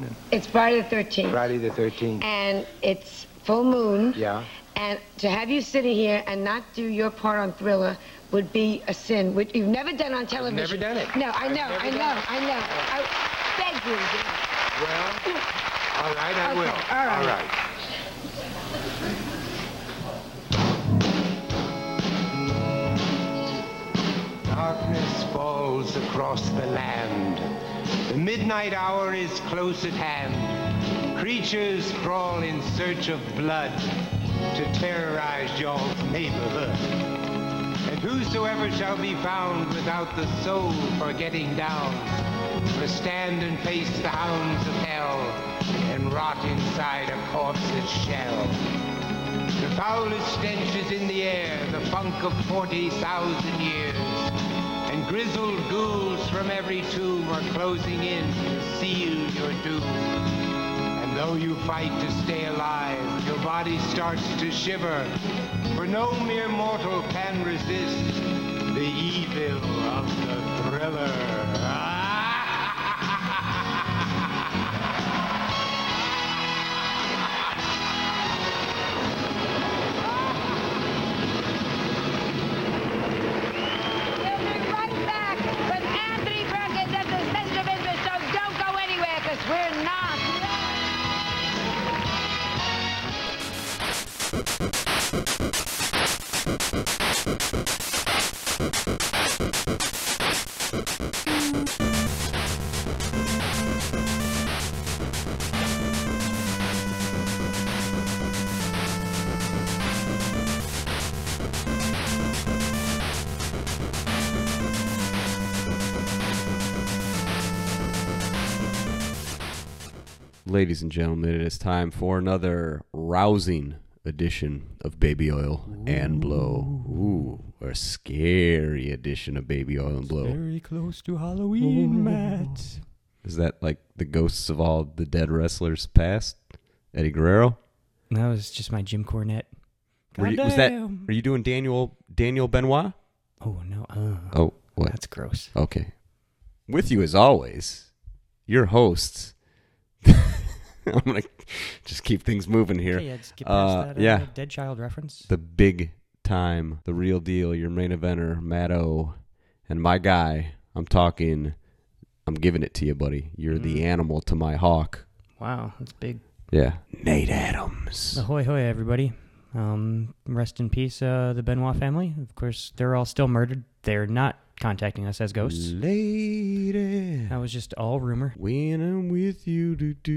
It's Friday the 13th. Friday the 13th. And it's full moon. Yeah. And to have you sitting here and not do your part on Thriller would be a sin, which you've never done on television. I've never done it. No, I know. I beg you. Well, all right, I will. All right. All right. Darkness falls across the land. The midnight hour is close at hand. Creatures crawl in search of blood to terrorize y'all's neighborhood. And whosoever shall be found without the soul for getting down must stand and face the hounds of hell and rot inside a corpse's shell. The foulest stench is in the air, the funk of 40,000 years. And grizzled ghouls from every tomb are closing in to seal your doom. And though you fight to stay alive, your body starts to shiver, for no mere mortal can resist the evil of the Thriller. We're not. Ladies and gentlemen, it is time for another rousing edition of Baby Oil and Blow. Ooh, a scary edition of Baby Oil and Blow. Very close to Halloween, Matt. Is that like the ghosts of all the dead wrestlers past? Eddie Guerrero? That was just my Jim Cornette. Are you doing Daniel Benoit? Oh, no. Oh, what? That's gross. Okay. With you as always, your hosts. I'm going to just keep things moving here. Okay, yeah, just get past that Dead Child reference. The big time, the real deal, your main eventer, Matt O. And my guy, I'm giving it to you, buddy. You're the animal to my hawk. Wow, that's big. Yeah. Nate Adams. Ahoy, hoy, everybody. Rest in peace, the Benoit family. Of course, they're all still murdered. They're not contacting us as ghosts. Lady. That was just all rumor. When I'm with you,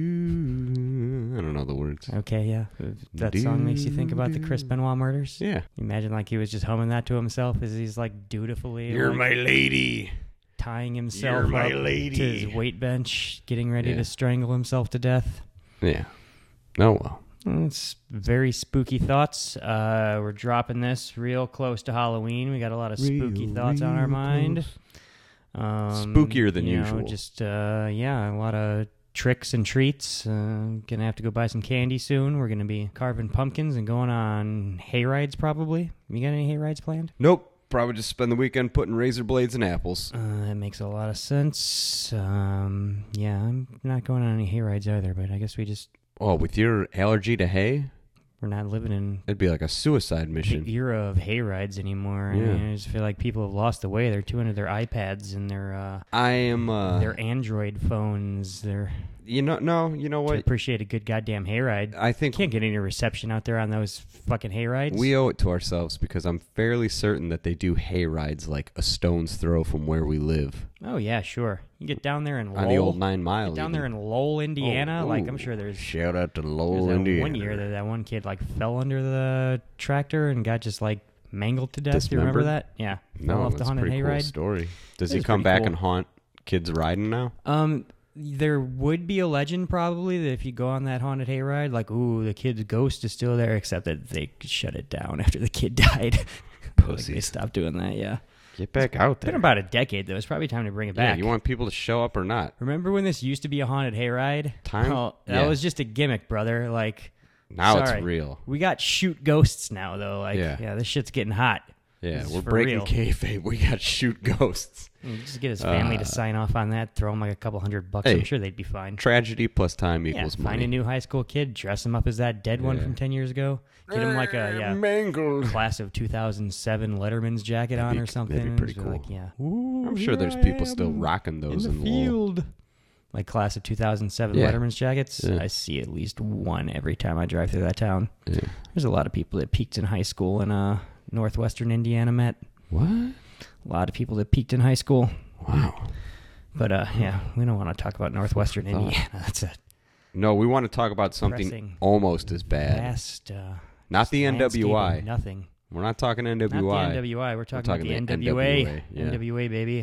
I don't know the words. Okay, yeah. That song makes you think about the Chris Benoit murders. Yeah. Imagine like he was just humming that to himself as he's like dutifully You're my lady. Tying himself up to his weight bench, getting ready to strangle himself to death. Yeah. Oh, well. It's very spooky thoughts. We're dropping this real close to Halloween. We got a lot of spooky thoughts on our mind. Spookier than usual. Just, a lot of tricks and treats. Gonna have to go buy some candy soon. We're gonna be carving pumpkins and going on hay rides probably. You got any hay rides planned? Nope. Probably just spend the weekend putting razor blades in apples. That makes a lot of sense. I'm not going on any hay rides either, but I guess we just... Oh, with your allergy to hay? We're not living in... It'd be like a suicide mission. The era of hay rides anymore. Yeah. I mean, I just feel like people have lost the way. They're too into their iPads and their... their Android phones. Their... You know what? To appreciate a good goddamn hayride. I think can't get any reception out there on those fucking hayrides. We owe it to ourselves because I'm fairly certain that they do hayrides like a stone's throw from where we live. Oh yeah, sure. You get down there in Lowell, on the old 9 Mile. Get down there in Lowell, Indiana. Oh, like I'm sure there's shout out to Lowell, Indiana. One year that one kid like fell under the tractor and got just like mangled to death. Do you remember that? Yeah. No, off that's the a haunted pretty cool hayride. Story. Does he come back and haunt kids riding now? There would be a legend probably that if you go on that haunted hayride, like, ooh, the kid's ghost is still there, except that they shut it down after the kid died. Like they stopped doing that, yeah. Get back out there. It's been about a decade, though. It's probably time to bring it back. Yeah, you want people to show up or not? Remember when this used to be a haunted hayride? That was just a gimmick, brother. Like, now it's real. We got shoot ghosts now, though. Like, yeah, this shit's getting hot. Yeah, This is we're for breaking real. kayfabe. We got shoot ghosts. Just get his family to sign off on that. Throw him like a couple $100. Hey. I'm sure they'd be fine. Tragedy plus time Yeah, equals find money. a new high school kid, dress him up as that dead one from 10 years ago. Get him like a mangled. class of 2007 Letterman's jacket on or something. that'd be pretty Just be like, cool. yeah. I'm sure there's people still rocking those in Lowell. Like class of 2007 Yeah. Letterman's jackets. Yeah. I see at least one every time I drive through that town. Yeah. There's a lot of people that peaked in high school in northwestern Indiana, Matt. What? A lot of people that peaked in high school. Wow. But yeah, we don't want to talk about northwestern Indiana. That's a No, we want to talk about something Pressing. almost as bad. vast Not the landscape of NWI. Nothing. We're not talking NWI. Not the NWI. We're talking about the NWA. yeah. NWA, baby.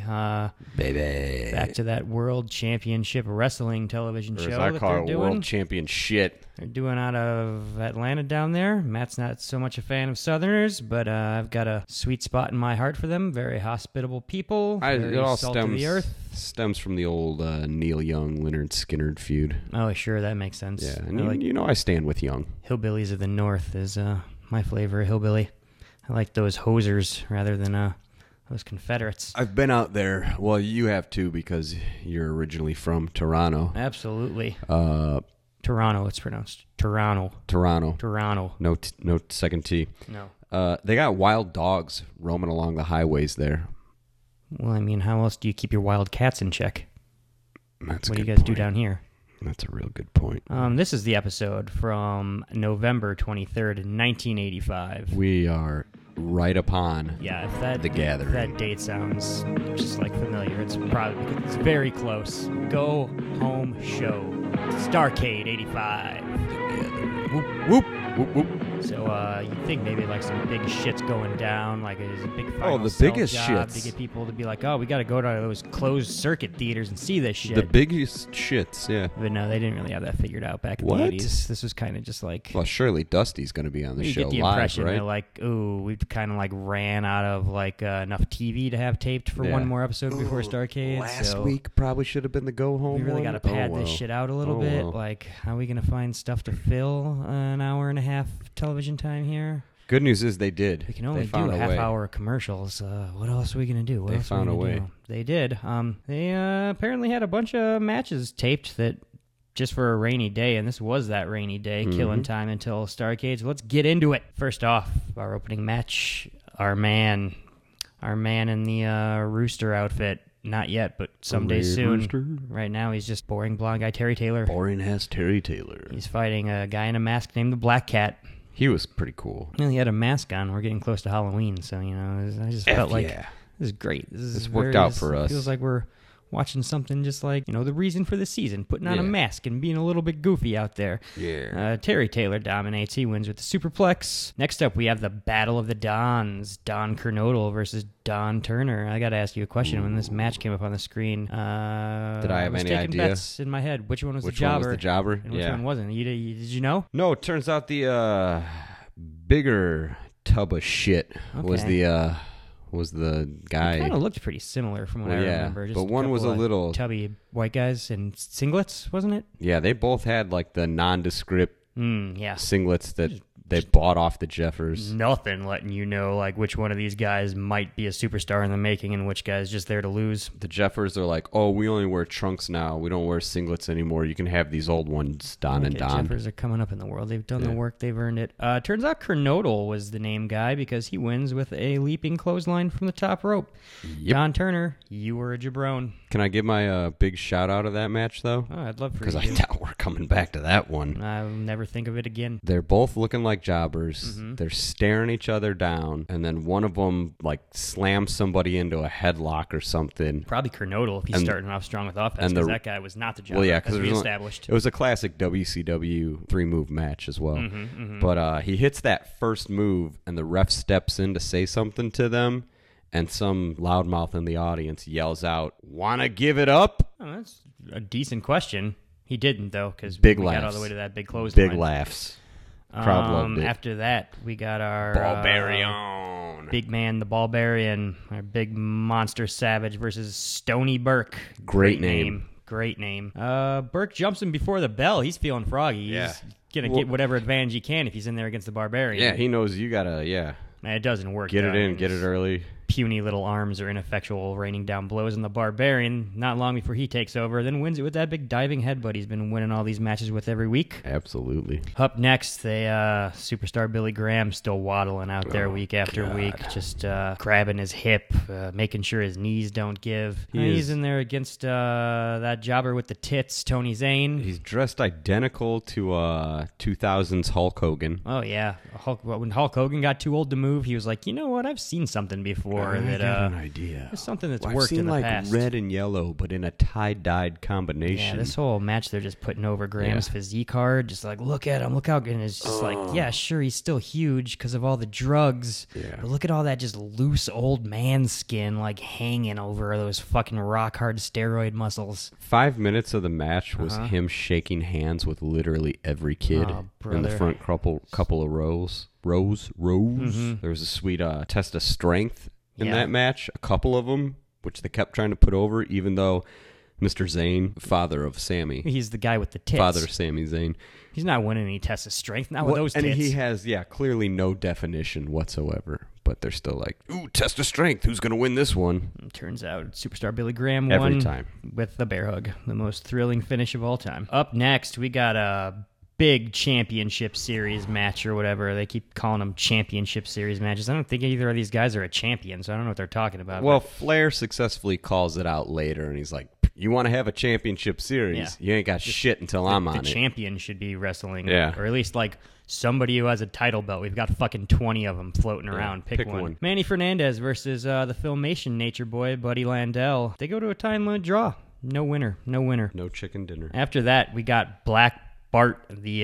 Baby. Back to that World Championship Wrestling television Or show as I that call they're it, doing. World Champion shit. They're doing out of Atlanta down there. Matt's not so much a fan of Southerners, but I've got a sweet spot in my heart for them. Very hospitable people. Very It all salt of the earth. stems from the old Neil Young, Leonard Skinner feud. Oh, sure, that makes sense. Yeah, I and like you know I stand with Young. hillbillies of the north is my flavor of hillbilly. I like those hosers rather than those Confederates. I've been out there. Well, you have too because you're originally from Toronto. Absolutely. Uh, Toronto, it's pronounced Toronto. Toronto. Toronto. No second T. No. They got wild dogs roaming along the highways there. Well, I mean, how else do you keep your wild cats in check? That's a What do you good guys do point. down here? That's a real good point. This is the episode from November 23rd, 1985. We are right upon. Yeah, if that The Gathering. if that date sounds just like familiar, it's probably because it's very close. Go Home Show, Starcade '85. Whoop, whoop, whoop, whoop. So you think maybe like some big shit's going down, like a big final the sell biggest job shits. to get people to be like, oh, we got to go to those closed circuit theaters and see this shit. The biggest shits, yeah. But no, they didn't really have that figured out back in What? the 80s. This was kind of just like... Well, surely Dusty's going to be on the you show get the live, impression right? they're like, ooh, we've kind of like ran out of like enough TV to have taped for Yeah. one more episode before Starcade. Last so week probably should have been the go home. we really one. got to pad Oh, this well. shit out a little Oh, bit. well. Like, how are we going to find stuff to fill an hour and a half television time here? Good news is they did. We can only They found do a half way. hour commercials. What else are we going to do? What They else are we found a gonna way. do? They did. They apparently had a bunch of matches taped that just for a rainy day, and this was that rainy day, Mm-hmm. killing time until Starcade. So let's get into it. First off, our opening match, our man in the rooster outfit. Not yet, but someday Red soon. Rooster. Right now, he's just boring blonde guy Terry Taylor. Boring ass Terry Taylor. He's fighting a guy in a mask named the Black Cat. He was pretty cool. Well, he had a mask on. We're getting close to Halloween, so you know, I just felt like yeah. this is great. This worked out for us. Feels like we're watching something just like, you know, the reason for the season, putting on a Yeah. mask and being a little bit goofy out there. Yeah. Terry Taylor dominates. He wins with the superplex. Next up, we have the Battle of the Dons. Don Kernodle versus Don Turner. I got to ask you a question. When this match came up on the screen, did I have was any taking idea? bets in my head. Which one was Which the jobber? one was the jobber? And which Yeah. one wasn't? Did you know? No, it turns out the bigger tub of shit was Okay. the guy. Kind of looked pretty similar from what Well, I yeah, remember. Just but one was couple a of little- tubby white guys in singlets, wasn't it? Yeah, they both had like the nondescript Yeah. singlets that they bought off the Jeffers. Nothing letting you know like which one of these guys might be a superstar in the making and which guy's just there to lose. The Jeffers are like, oh, we only wear trunks now. We don't wear singlets anymore. You can have these old ones, Don and Okay, Don. Jeffers are coming up in the world. They've done the Yeah. work. They've earned it. Turns out Kernodle was the name guy because he wins with a leaping clothesline from the top rope. Yep. Don Turner, you were a jabron. Can I give my big shout out of that match though? Oh, I'd love for Because you I to. doubt we're coming back to that one. I'll never think of it again. They're both looking like jobbers. Mm-hmm. They're staring each other down, and then one of them like slams somebody into a headlock or something. Probably Kernodle if he's And- starting off strong with offense and because the- that guy was not the job. Well, yeah, because because we established. it was a classic WCW 3-move match as well. Mm-hmm, But he hits that first move, and the ref steps in to say something to them, and some loudmouth in the audience yells out, "Wanna give it up?" Oh, that's a decent question. He didn't though, because Big we got all laughs. the way to that big close. Big laughs. Crowd loved it. After that, we got our Barbarian. big man, the Barbarian, our big monster savage versus Stony Burke. Great name. Great name. Burke jumps him before the bell. He's feeling froggy. Yeah. He's gonna get whatever advantage he can if he's in there against the Barbarian. Yeah, he knows you gotta. Yeah, And it doesn't work. Get it though. in, get it early. Puny little arms are ineffectual, raining down blows on the Barbarian not long before he takes over, then wins it with that big diving headbutt he's been winning all these matches with every week. Absolutely. Up next, superstar Billy Graham still waddling out there week after week, just grabbing his hip, making sure his knees don't give. He's in there against that jobber with the tits, Tony Zane. He's dressed identical to 2000's Hulk Hogan. Oh, yeah. When Hulk Hogan got too old to move, he was like, you know what? I've seen something before. I That got an idea. It's something that's I've worked seen in the like past. red and yellow, but in a tie-dyed combination. Yeah, this whole match they're just putting over Graham's physique hard. Just like, look at him, look how good. And it's just like, yeah, sure, he's still huge because of all the drugs. Yeah. But look at all that just loose old man skin like hanging over those fucking rock hard steroid muscles. 5 minutes of the match was him shaking hands with literally every kid in the front couple of rows. There was a sweet test of strength in that match. A couple of them, which they kept trying to put over, even though Mr. Zane, father of Sammy. He's the guy with the tits. Father of Sami Zayn. He's not winning any tests of strength. Not with those tits. And he has, clearly no definition whatsoever. But they're still like, ooh, test of strength. Who's going to win this one? And turns out superstar Billy Graham won every time with the bear hug. The most thrilling finish of all time. Up next, we got a big championship series match or whatever. They keep calling them championship series matches. I don't think either of these guys are a champion, so I don't know what they're talking about. Well, Flair successfully calls it out later, and he's like, you want to have a championship series? Yeah. You ain't got shit until I'm on it. The champion should be wrestling, or at least like somebody who has a title belt. We've got fucking 20 of them floating around. Pick one. Manny Fernandez versus the Filmation Nature Boy, Buddy Landel. They go to a time limit draw. No winner. No chicken dinner. After that, we got Black Bart, the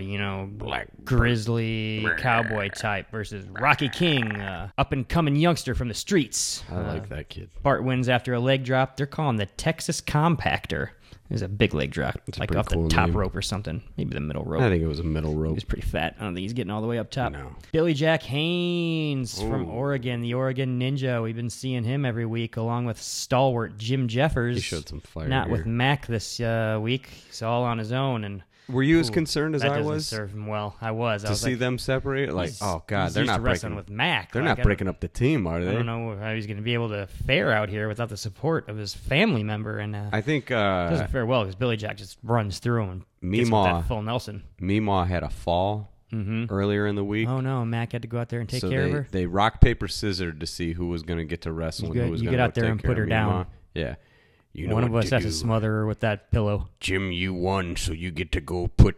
Black grizzly cowboy type, versus Rocky King, up and coming youngster from the streets. I like that kid. Bart wins after a leg drop. They're calling the Texas Compactor. It was a big leg drop, like off the top rope or something. Maybe the middle rope. I think it was a middle rope. He was pretty fat. I don't think he's getting all the way up top. No. Billy Jack Haynes from Oregon, the Oregon Ninja. We've been seeing him every week, along with stalwart Jim Jeffers. He showed some fire. Not with Mac this week. He's all on his own. And were you as concerned as I was? That doesn't serve him well. I was. To see them separate? Like, oh, God, they're not wrestling with Mac. They're not breaking up the team, are they? I don't know how he's going to be able to fare out here without the support of his family member. And I think... it doesn't fare well because Billy Jack just runs through him and gets with that full Nelson. Meemaw had a fall earlier in the week. Oh, no. Mac had to go out there and take care of her? They rock, paper, scissored to see who was going to get to wrestle and who was going to get out there and put her down. Yeah. One of us has to smother her with that pillow. Jim, you won, so you get to go put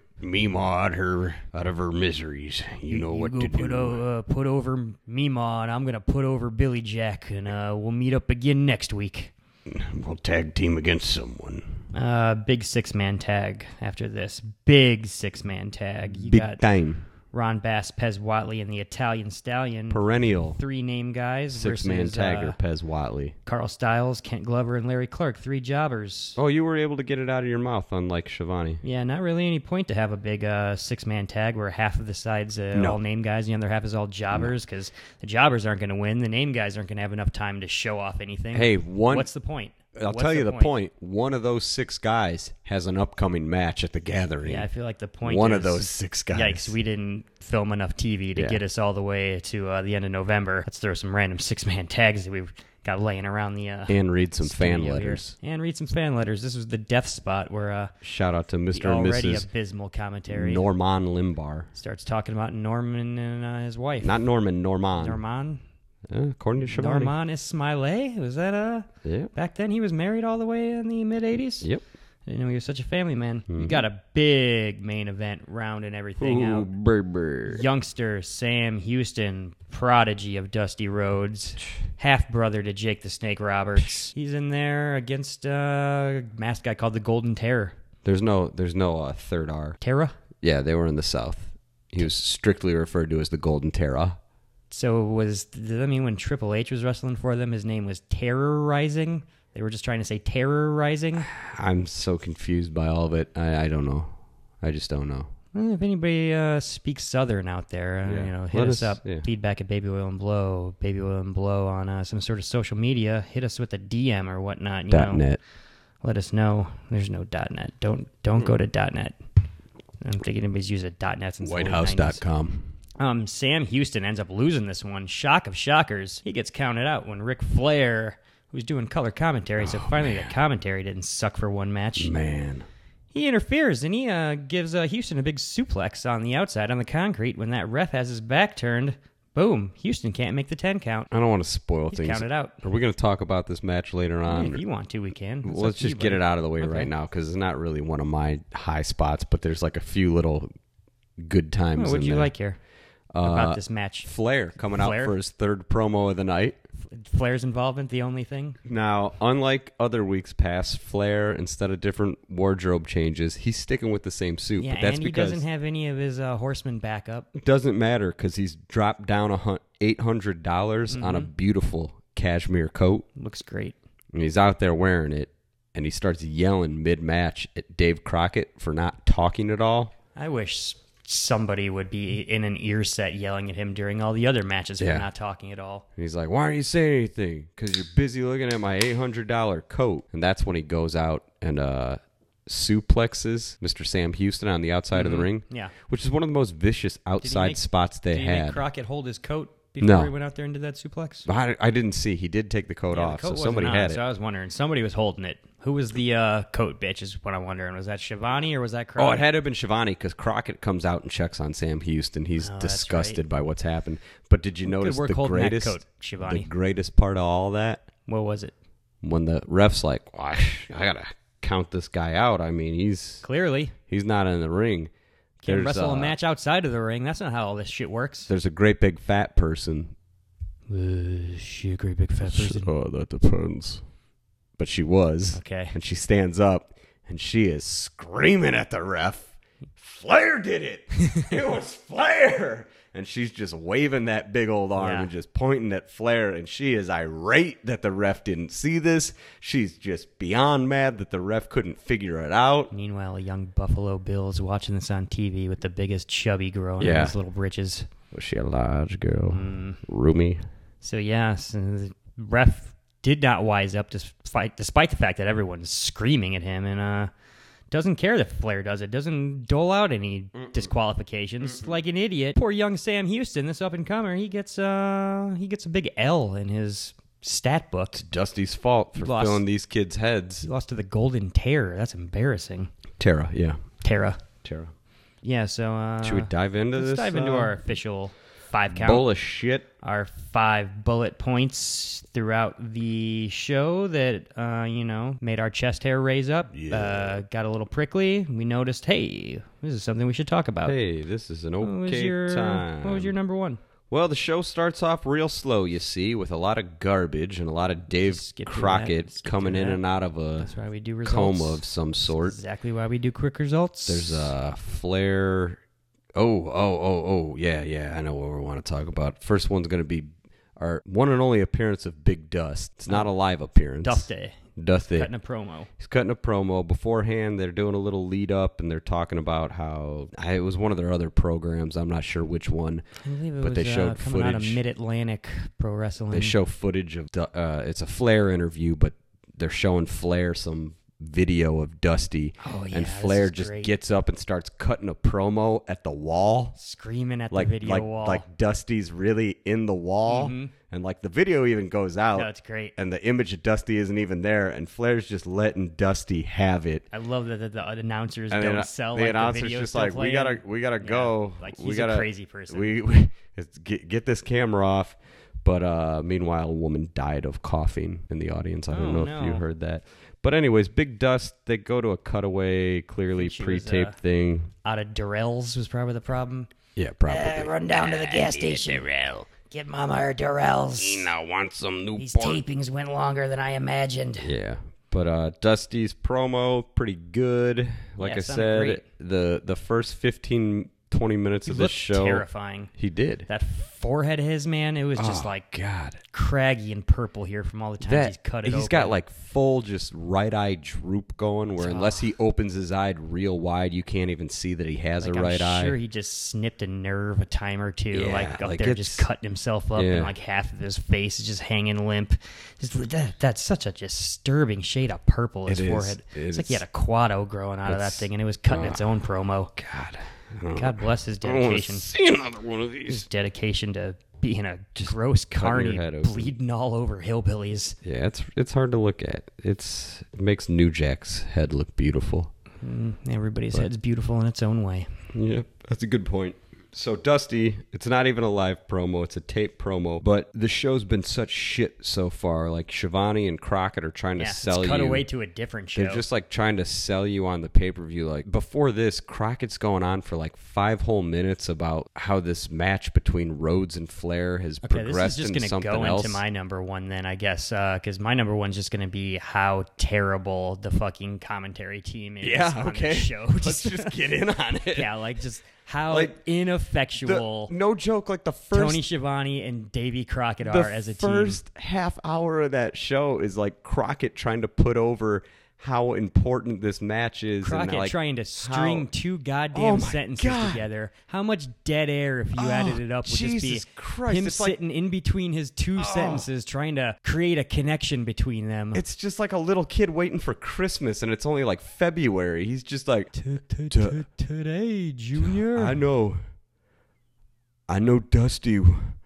Meemaw out of her miseries. You know what to do. Put over Meemaw, and I'm going to put over Billy Jack, and we'll meet up again next week. We'll tag team against someone. Big six-man tag after this. Big six-man tag. You Big got time. Ron Bass, Pez Watley, and the Italian Stallion. Perennial. 3 name guys. Six-man tagger, Pez Watley. Carl Stiles, Kent Glover, and Larry Clark. 3 jobbers. Oh, you were able to get it out of your mouth, unlike Shivani. Yeah, not really any point to have a big six-man tag where half of the side's all name guys, the other half is all jobbers, because the jobbers aren't going to win. The name guys aren't going to have enough time to show off anything. Hey, what's the point? I'll tell you the point. One of those 6 guys has an upcoming match at the Gathering. Yeah, I feel like the point One is, of those 6 guys. Yikes, we didn't film enough TV to get us all the way to the end of November. Let's throw some random 6-man tags that we've got laying around the and read some fan letters. Here. And read some fan letters. This was the death spot where shout out to Mr. the and already Mrs. abysmal commentary. Norman Limbar. Starts talking about Norman and his wife. Not Norman, Norman. Norman? According to Shivani. Norman Ismailé? Was that back then he was married all the way in the mid-'80s? Yep. I didn't know he was such a family man. You got a big main event rounding everything out. Youngster Sam Houston, prodigy of Dusty Rhodes, half-brother to Jake the Snake Roberts. He's in there against a masked guy called the Golden Terror. There's no third R. Terra? Yeah, they were in the South. He was strictly referred to as the Golden Terra. So does that mean when Triple H was wrestling for them, his name was Terrorizing? They were just trying to say Terrorizing? I'm so confused by all of it. I don't know. I just don't know. Well, if anybody speaks Southern out there, hit us up. Yeah. Feedback at Baby Oil and Blow on some sort of social media. Hit us with a DM or whatnot. .net. Let us know. There's no .net. Don't go to .net. I don't think anybody's used a .net since Whitehouse.com. Sam Houston ends up losing this one. Shock of shockers. He gets counted out when Ric Flair, who's doing color commentary, so finally the commentary didn't suck for one match. Man. He interferes, and he gives Houston a big suplex on the outside on the concrete. When that ref has his back turned, boom, Houston can't make the 10 count. I don't want to spoil He's things. counted out. Are we going to talk about this match later on? If you want to, we can. Well, let's just get it out of the way right now, because it's not really one of my high spots, but there's like a few little good times What would you there. like here about this match? Flair coming out for his third promo of the night. Flair's involvement, the only thing? Now, unlike other weeks past, Flair, instead of different wardrobe changes, he's sticking with the same suit. Yeah, but that's and he because doesn't have any of his horsemen back up. it doesn't matter, because he's dropped down $800 on a beautiful cashmere coat. Looks great. And he's out there wearing it, and he starts yelling mid-match at Dave Crockett for not talking at all. I wish somebody would be in an ear set yelling at him during all the other matches for not talking at all. And he's like, why aren't you saying anything? Because you're busy looking at my $800 coat. And that's when he goes out and suplexes Mr. Sam Houston on the outside of the ring. Yeah. Which is one of the most vicious outside spots they did he had. Make Crockett hold his coat before he went out there and did that suplex? I didn't see. He did take the coat off, so somebody had it. So I was wondering. Somebody was holding it. Who was the coat bitch is what I'm wondering. Was that Shivani or was that Crockett? Oh, it had to have been Shivani, because Crockett comes out and checks on Sam Houston. He's disgusted by what's happened. But did you notice the greatest part of all that? What was it? When the ref's like, well, I got to count this guy out. I mean, he's not in the ring. Can't wrestle a match outside of the ring. That's not how all this shit works. There's a great big fat person. She a great big fat person? Oh, that depends. But she was. Okay. And she stands up, and she is screaming at the ref. Flair did it. It was Flair. And she's just waving that big old arm and just pointing at Flair, and she is irate that the ref didn't see this. She's just beyond mad that the ref couldn't figure it out. Meanwhile, a young Buffalo Bill is watching this on TV with the biggest chubby girl in his little britches. Was she a large girl? Roomy? So, the ref did not wise up despite the fact that everyone's screaming at him, and doesn't care that Flair does it. Doesn't dole out any disqualifications like an idiot. Poor young Sam Houston, this up-and-comer, he gets a big L in his stat book. It's Dusty's fault for filling these kids' heads. He lost to the Golden Terror. That's embarrassing. Terra. Yeah, so... should we dive into this? Let's dive into our official 5 count. Bullshit. Our 5 bullet points throughout the show that, made our chest hair raise up. Yeah. Got a little prickly. We noticed, hey, this is something we should talk about. Hey, this is an okay time. What was your number 1? Well, the show starts off real slow, you see, with a lot of garbage and a lot of Dave Crockett coming in and out of a coma of some sort. That's exactly why we do quick results. There's a Flair... Oh, yeah, I know what we want to talk about. First one's going to be our one and only appearance of Big Dust. It's not a live appearance. Dusty. Cutting a promo. He's cutting a promo. Beforehand, they're doing a little lead up, and they're talking about how it was one of their other programs. I'm not sure which one. I believe it was they showed coming footage. Out of Mid-Atlantic Pro Wrestling. They show footage of, it's a Flair interview, but they're showing Flair some video of Dusty, and Flair just gets up and starts cutting a promo at the wall, screaming at the video wall, like Dusty's really in the wall, and like the video even goes out. That's great, and the image of Dusty isn't even there, and Flair's just letting Dusty have it. I love that the announcers don't sell the like announcer's the videos just like we gotta go, like he's a crazy person. We get this camera off. But meanwhile, a woman died of coughing in the audience. I don't know if you heard that. But anyways, Big Dust, they go to a cutaway, clearly pre-taped thing. Out of Durrell's was probably the problem. Yeah, probably. Run down to the gas station. Durrell. Get Mama her Durrell's. Ina wants some Newport. These tapings went longer than I imagined. Yeah. But Dusty's promo, pretty good. Like I said, the first 15, 20 minutes of this show. Terrifying. He did. That forehead of his, man, it was just like God, craggy and purple here from all the times he's cut it He's open. got like full just right eye droop going where unless he opens his eye real wide, you can't even see that he has a right eye. I'm sure he just snipped a nerve a time or two, like up there just cutting himself up and like half of his face is just hanging limp. That's such a disturbing shade of purple, his forehead. It's like he had a quado growing out of that thing and it was cutting its own promo. God. God bless his dedication. See another one of these. His dedication to being a gross carny, bleeding all over hillbillies. Yeah, it's hard to look at. It makes New Jack's head look beautiful. Everybody's head's beautiful in its own way. Yep, that's a good point. So Dusty, it's not even a live promo, it's a tape promo, but the show's been such shit so far. Like Shivani and Crockett are trying to sell you. Cut away to a different show. They're just like trying to sell you on the pay-per-view. Like before this, Crockett's going on for like 5 whole minutes about how this match between Rhodes and Flair has progressed into something else. This is just going to go into my number one then, I guess, because my number one's just going to be how terrible the fucking commentary team is on this show. Let's just get in on it. Yeah, like just... How ineffectual, no joke, like the first Tony Schiavone and Davey Crockett are as a team. The first half hour of that show is like Crockett trying to put over how important this match is. Crockett and trying to string 2 goddamn sentences together. How much dead air, if you added it up, would just be him sitting in between his 2 sentences trying to create a connection between them. It's just like a little kid waiting for Christmas, and it's only like February. He's just like, today, Junior. I know Dusty.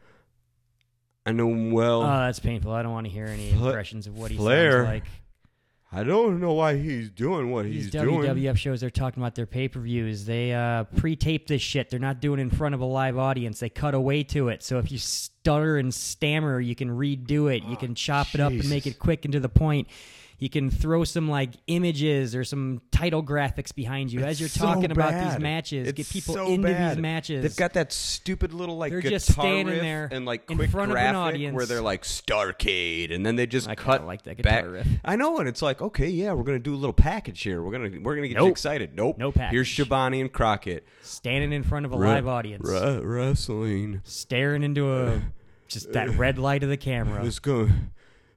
I know him well. Oh, that's painful. I don't want to hear any impressions of what he Flair. sounds like. I don't know why he's doing what he's doing. These WWF shows, they're talking about their pay-per-views. They pre-tape this shit. They're not doing it in front of a live audience. They cut away to it. So if you stutter and stammer, you can redo it. You can chop it up and make it quick and to the point. You can throw some like images or some title graphics behind you as you're talking about these matches. Get people into these matches. They've got that stupid little like they're guitar just standing riff there and like in quick front graphic of an audience where they're like Starcade, and then they just cut like that back. guitar riff. I know, and it's like, okay, yeah, we're gonna do a little package here. We're gonna get you excited. Nope, no package. Here's Schiavone and Crockett standing in front of a live audience, wrestling, staring into just that red light of the camera. It's going.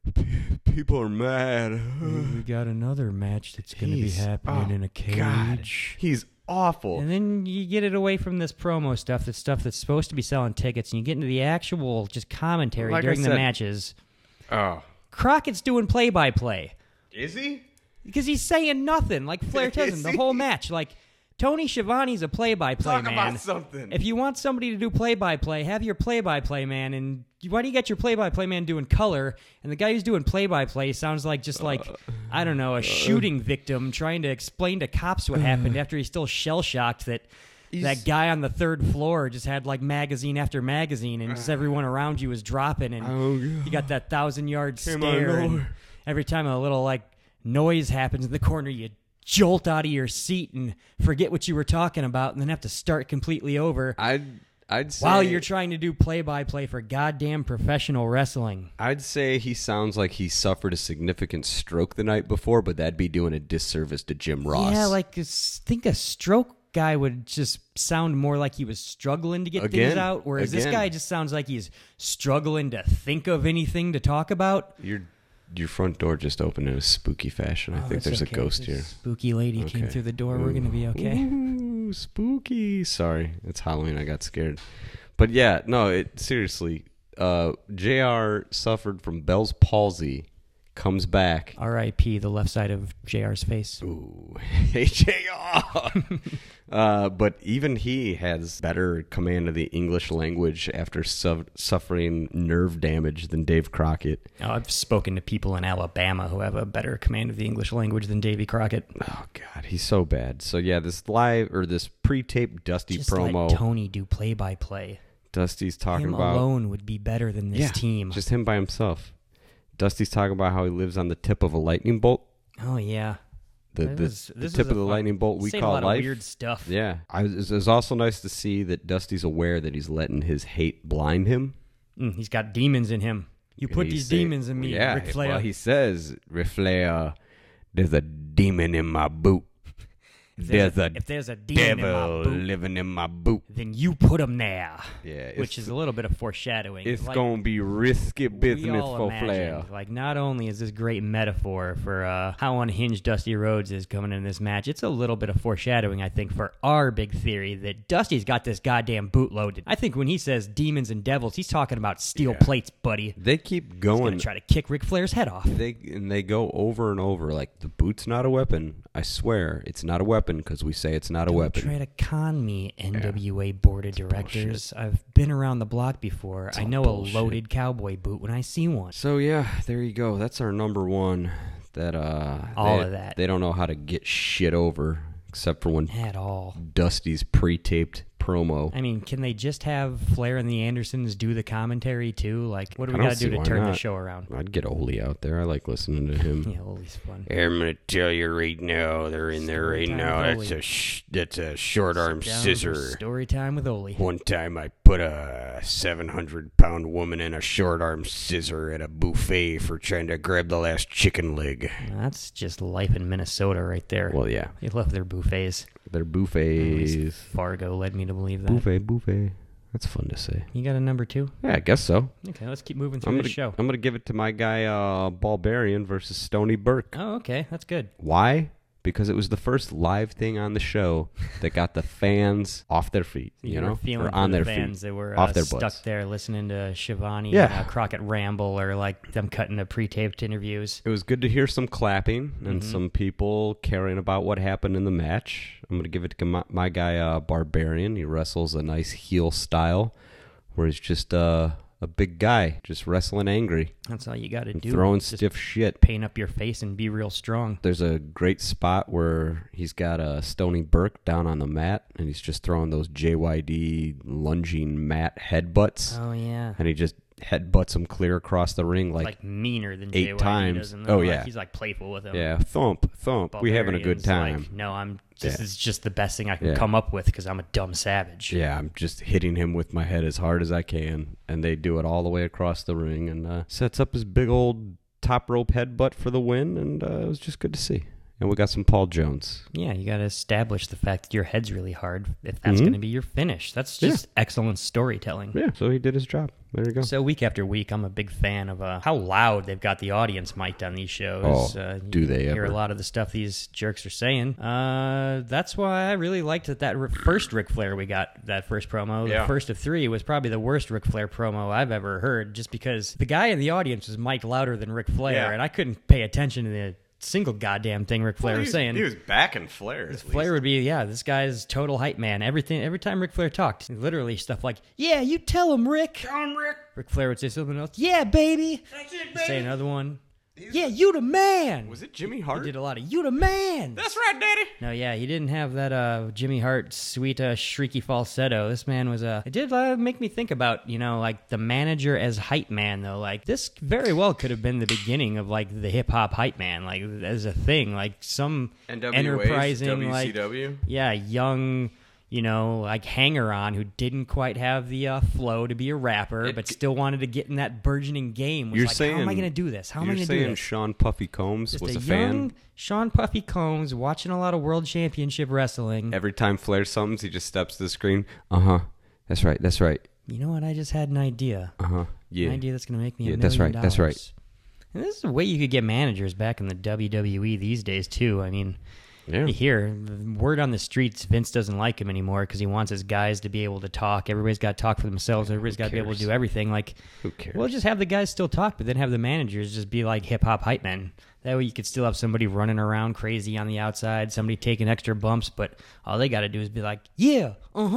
People are mad. We got another match that's going to be happening in a cage. God, he's awful. And then you get it away from this promo stuff, the stuff that's supposed to be selling tickets, and you get into the actual just commentary during the matches. Oh. Crockett's doing play-by-play. Is he? Because he's saying nothing, like Flair tells him, the whole match. Like, Tony Schiavone's a play-by-play man. Talk about something. If you want somebody to do play-by-play, have your play-by-play man. And why do you get your play-by-play man doing color? And the guy who's doing play-by-play sounds like just like, I don't know, a shooting victim trying to explain to cops what happened after he's still shell-shocked that that guy on the 3rd floor just had like magazine after magazine and just everyone around you was dropping. And you got that 1,000-yard stare. And every time a little like noise happens in the corner, you jolt out of your seat and forget what you were talking about and then have to start completely over. I'd say, while you're trying to do play-by-play for goddamn professional wrestling. I'd say he sounds like he suffered a significant stroke the night before, but that'd be doing a disservice to Jim Ross. Yeah, like I think a stroke guy would just sound more like he was struggling to get things out, whereas this guy just sounds like he's struggling to think of anything to talk about. Your front door just opened in a spooky fashion. I think there's a ghost here. Spooky lady came through the door. We're going to be okay. Ooh, spooky. Sorry. It's Halloween. I got scared. But yeah, no, seriously, JR suffered from Bell's palsy, comes back. R.I.P. the left side of JR's face. Ooh. Hey, JR. But even he has better command of the English language after suffering nerve damage than Dave Crockett. Oh, I've spoken to people in Alabama who have a better command of the English language than Davy Crockett. Oh, God, he's so bad. So, yeah, this pre-taped Dusty just promo. Let Tony do play-by-play. Dusty's talking about... Him alone would be better than this team. Just him by himself. Dusty's talking about how he lives on the tip of a lightning bolt. Oh, yeah. The tip of the lightning bolt we call life. A lot of weird stuff. Yeah. It was also nice to see that Dusty's aware that he's letting his hate blind him. He's got demons in him. You put these demons in me, Ric Flair. Well, he says, Ric Flair, there's a demon in my boot. If there's a demon devil living in my boot, then you put him there. Yeah, which is a little bit of foreshadowing. It's like, gonna be risky business for Flair. Like, not only is this great metaphor for how unhinged Dusty Rhodes is coming in this match, it's a little bit of foreshadowing, I think, for our big theory that Dusty's got this goddamn boot loaded. I think when he says demons and devils, he's talking about steel plates, buddy. They keep going. He's gonna try to kick Ric Flair's head off. They go over and over like the boot's not a weapon. I swear, it's not a weapon because we say it's not a weapon. Don't try to con me, NWA Board of Directors. Bullshit. I've been around the block before. I know bullshit. A loaded cowboy boot when I see one. So, yeah, there you go. That's our number one. That all of that. They don't know how to get shit over except for when at all. Dusty's pre-taped promo. I mean, can they just have Flair and the Andersons do the commentary too? Like, what do we got to do to turn the show around? I'd get Ole out there. I like listening to him. Yeah, Ole's fun. I'm gonna tell you right now, they're in there right now. That's a short arm scissor. Story time with Ole. One time I put a 700-pound woman in a short arm scissor at a buffet for trying to grab the last chicken leg. That's just life in Minnesota right there. Well, yeah. They love their buffets. Their buffets. Fargo led me to believe that. Buffet. That's fun to say. You got a number 2? Yeah, I guess so. Okay, let's keep moving through the show. I'm going to give it to my guy, Barbarian versus Stony Burke. Oh, okay. That's good. Why? Because it was the first live thing on the show that got the fans off their feet, or on their fans feet, that were off their stuck butts. there listening to Shivani and Crockett ramble, or like them cutting the pre-taped interviews. It was good to hear some clapping and some people caring about what happened in the match. I'm going to give it to my guy, Barbarian. He wrestles a nice heel style where he's just a big guy, just wrestling angry. That's all you got to do. Throwing stiff shit. Paint up your face and be real strong. There's a great spot where he's got a Stony Burke down on the mat, and he's just throwing those JYD lunging mat headbutts. Oh, yeah. And he just headbutts him clear across the ring like meaner than 8 JYD times. does. Oh, yeah. He's like playful with him. Yeah, thump. We having a good time. Like, no, this is just the best thing I can come up with because I'm a dumb savage. Yeah, I'm just hitting him with my head as hard as I can, and they do it all the way across the ring, and sets up his big old top rope headbutt for the win, and it was just good to see. And we got some Paul Jones. Yeah, you got to establish the fact that your head's really hard if that's going to be your finish. That's just excellent storytelling. Yeah, so he did his job. There you go. So week after week, I'm a big fan of how loud they've got the audience mic'd on these shows. Do they hear ever? a lot of the stuff these jerks are saying. That's why I really liked that first Ric Flair we got, that first promo. Yeah. The first of 3 was probably the worst Ric Flair promo I've ever heard, just because the guy in the audience was mic'd louder than Ric Flair, and I couldn't pay attention to the single goddamn thing Ric Flair was saying. He was backing Flair. Flair would be, this guy's total hype man. Every time Ric Flair talked, literally stuff like, yeah, you tell him, Rick. Tell him, Rick. Ric Flair would say something else. Yeah, baby. That's it, baby. Say another one. Yeah, you the man. Was it Jimmy Hart? He did a lot of you the man. That's right, Daddy. No, yeah, he didn't have that Jimmy Hart sweet shrieky falsetto. This man was it did make me think about, like the manager as hype man though. Like this very well could have been the beginning of like the hip hop hype man, like as a thing, like some NWA's, enterprising WCW. like young, like hanger-on who didn't quite have the flow to be a rapper, but still wanted to get in that burgeoning game. Was you're like, saying, how am I going to do this? How am I going to do this? You're saying Sean Puffy Combs Just was a a fan? young Sean Puffy Combs watching a lot of World Championship Wrestling. Every time Flair summons, he just steps to the screen. Uh-huh. That's right. You know what? I just had an idea. Uh-huh. Yeah. An idea that's going to make me $1 million. That's right. And this is a way you could get managers back in the WWE these days, too. I mean... Yeah. You hear the word on the streets, Vince doesn't like him anymore because he wants his guys to be able to talk. Everybody's got to talk for themselves. Everybody's got to be able to do everything. Like, who cares? Well, just have the guys still talk, but then have the managers just be like hip-hop hype men. That way you could still have somebody running around crazy on the outside, somebody taking extra bumps, but all they got to do is be like, yeah,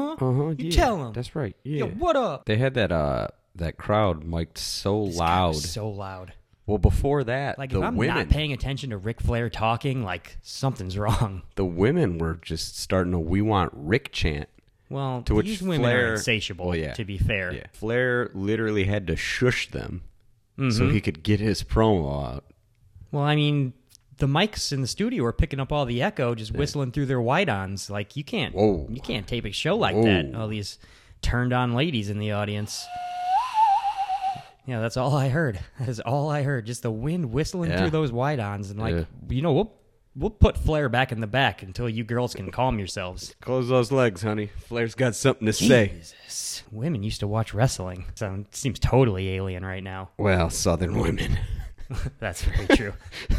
you tell them. That's right. Yeah. Yo, what up? They had that crowd mic'd so loud. So loud. Well, before that, like the if I'm women, not paying attention to Ric Flair talking, like something's wrong. The women were just starting a "We Want Rick" chant. Well, to these which women Flair, are insatiable, to be fair. Yeah. Flair literally had to shush them so he could get his promo out. Well, I mean, the mics in the studio are picking up all the echo, just whistling through their wide-ons. Like you can't tape a show like that. All these turned-on ladies in the audience. Yeah, that's all I heard. That is all I heard. Just the wind whistling through those wide-ons. And like, we'll put Flair back in the back until you girls can calm yourselves. Close those legs, honey. Flair's got something to say. Jesus. Women used to watch wrestling. So it seems totally alien right now. Well, Southern women. That's very true.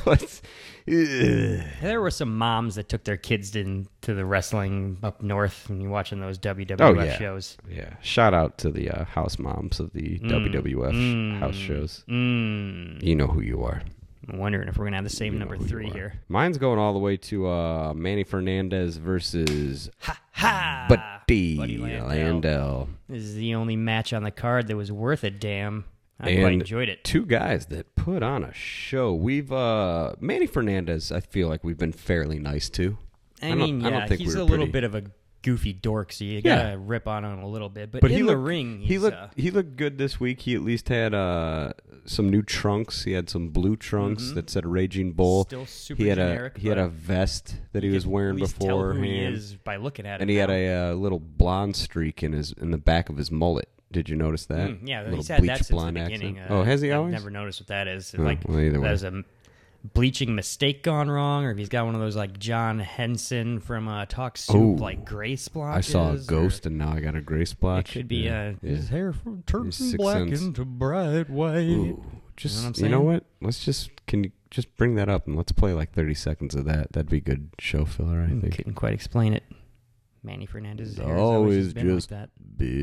There were some moms that took their kids into the wrestling up north when you're watching those WWF shows. Yeah. Shout out to the house moms of the WWF house shows. You know who you are. I'm wondering if we're going to have the same number 3 here. Mine's going all the way to Manny Fernandez versus Buddy Landel. This is the only match on the card that was worth a damn. I quite enjoyed it. 2 guys that put on a show. We've Manny Fernandez, I feel like we've been fairly nice to. I don't think he's a little bit of a goofy dork, so you gotta rip on him a little bit. But in the ring, he looked good this week. He at least had some new trunks. He had some blue trunks that said Raging Bull. Still super generic. He had a vest that he was wearing beforehand. Tell who he is by looking at him. And he had a little blonde streak in the back of his mullet. Did you notice that? Yeah, he's had that since the beginning. Has he always? I've never noticed what that is. Either way. There's a bleaching mistake gone wrong, or if he's got one of those like John Henson from Talk Soup, like gray splotches. I saw a ghost, and now I got a gray splotch. It could be his hair turns from black into bright white. Ooh, you know what? Can you just bring that up and let's play like 30 seconds of that? That'd be good show filler, I think. Couldn't quite explain it. Manny Fernandez's hair has always been just like that.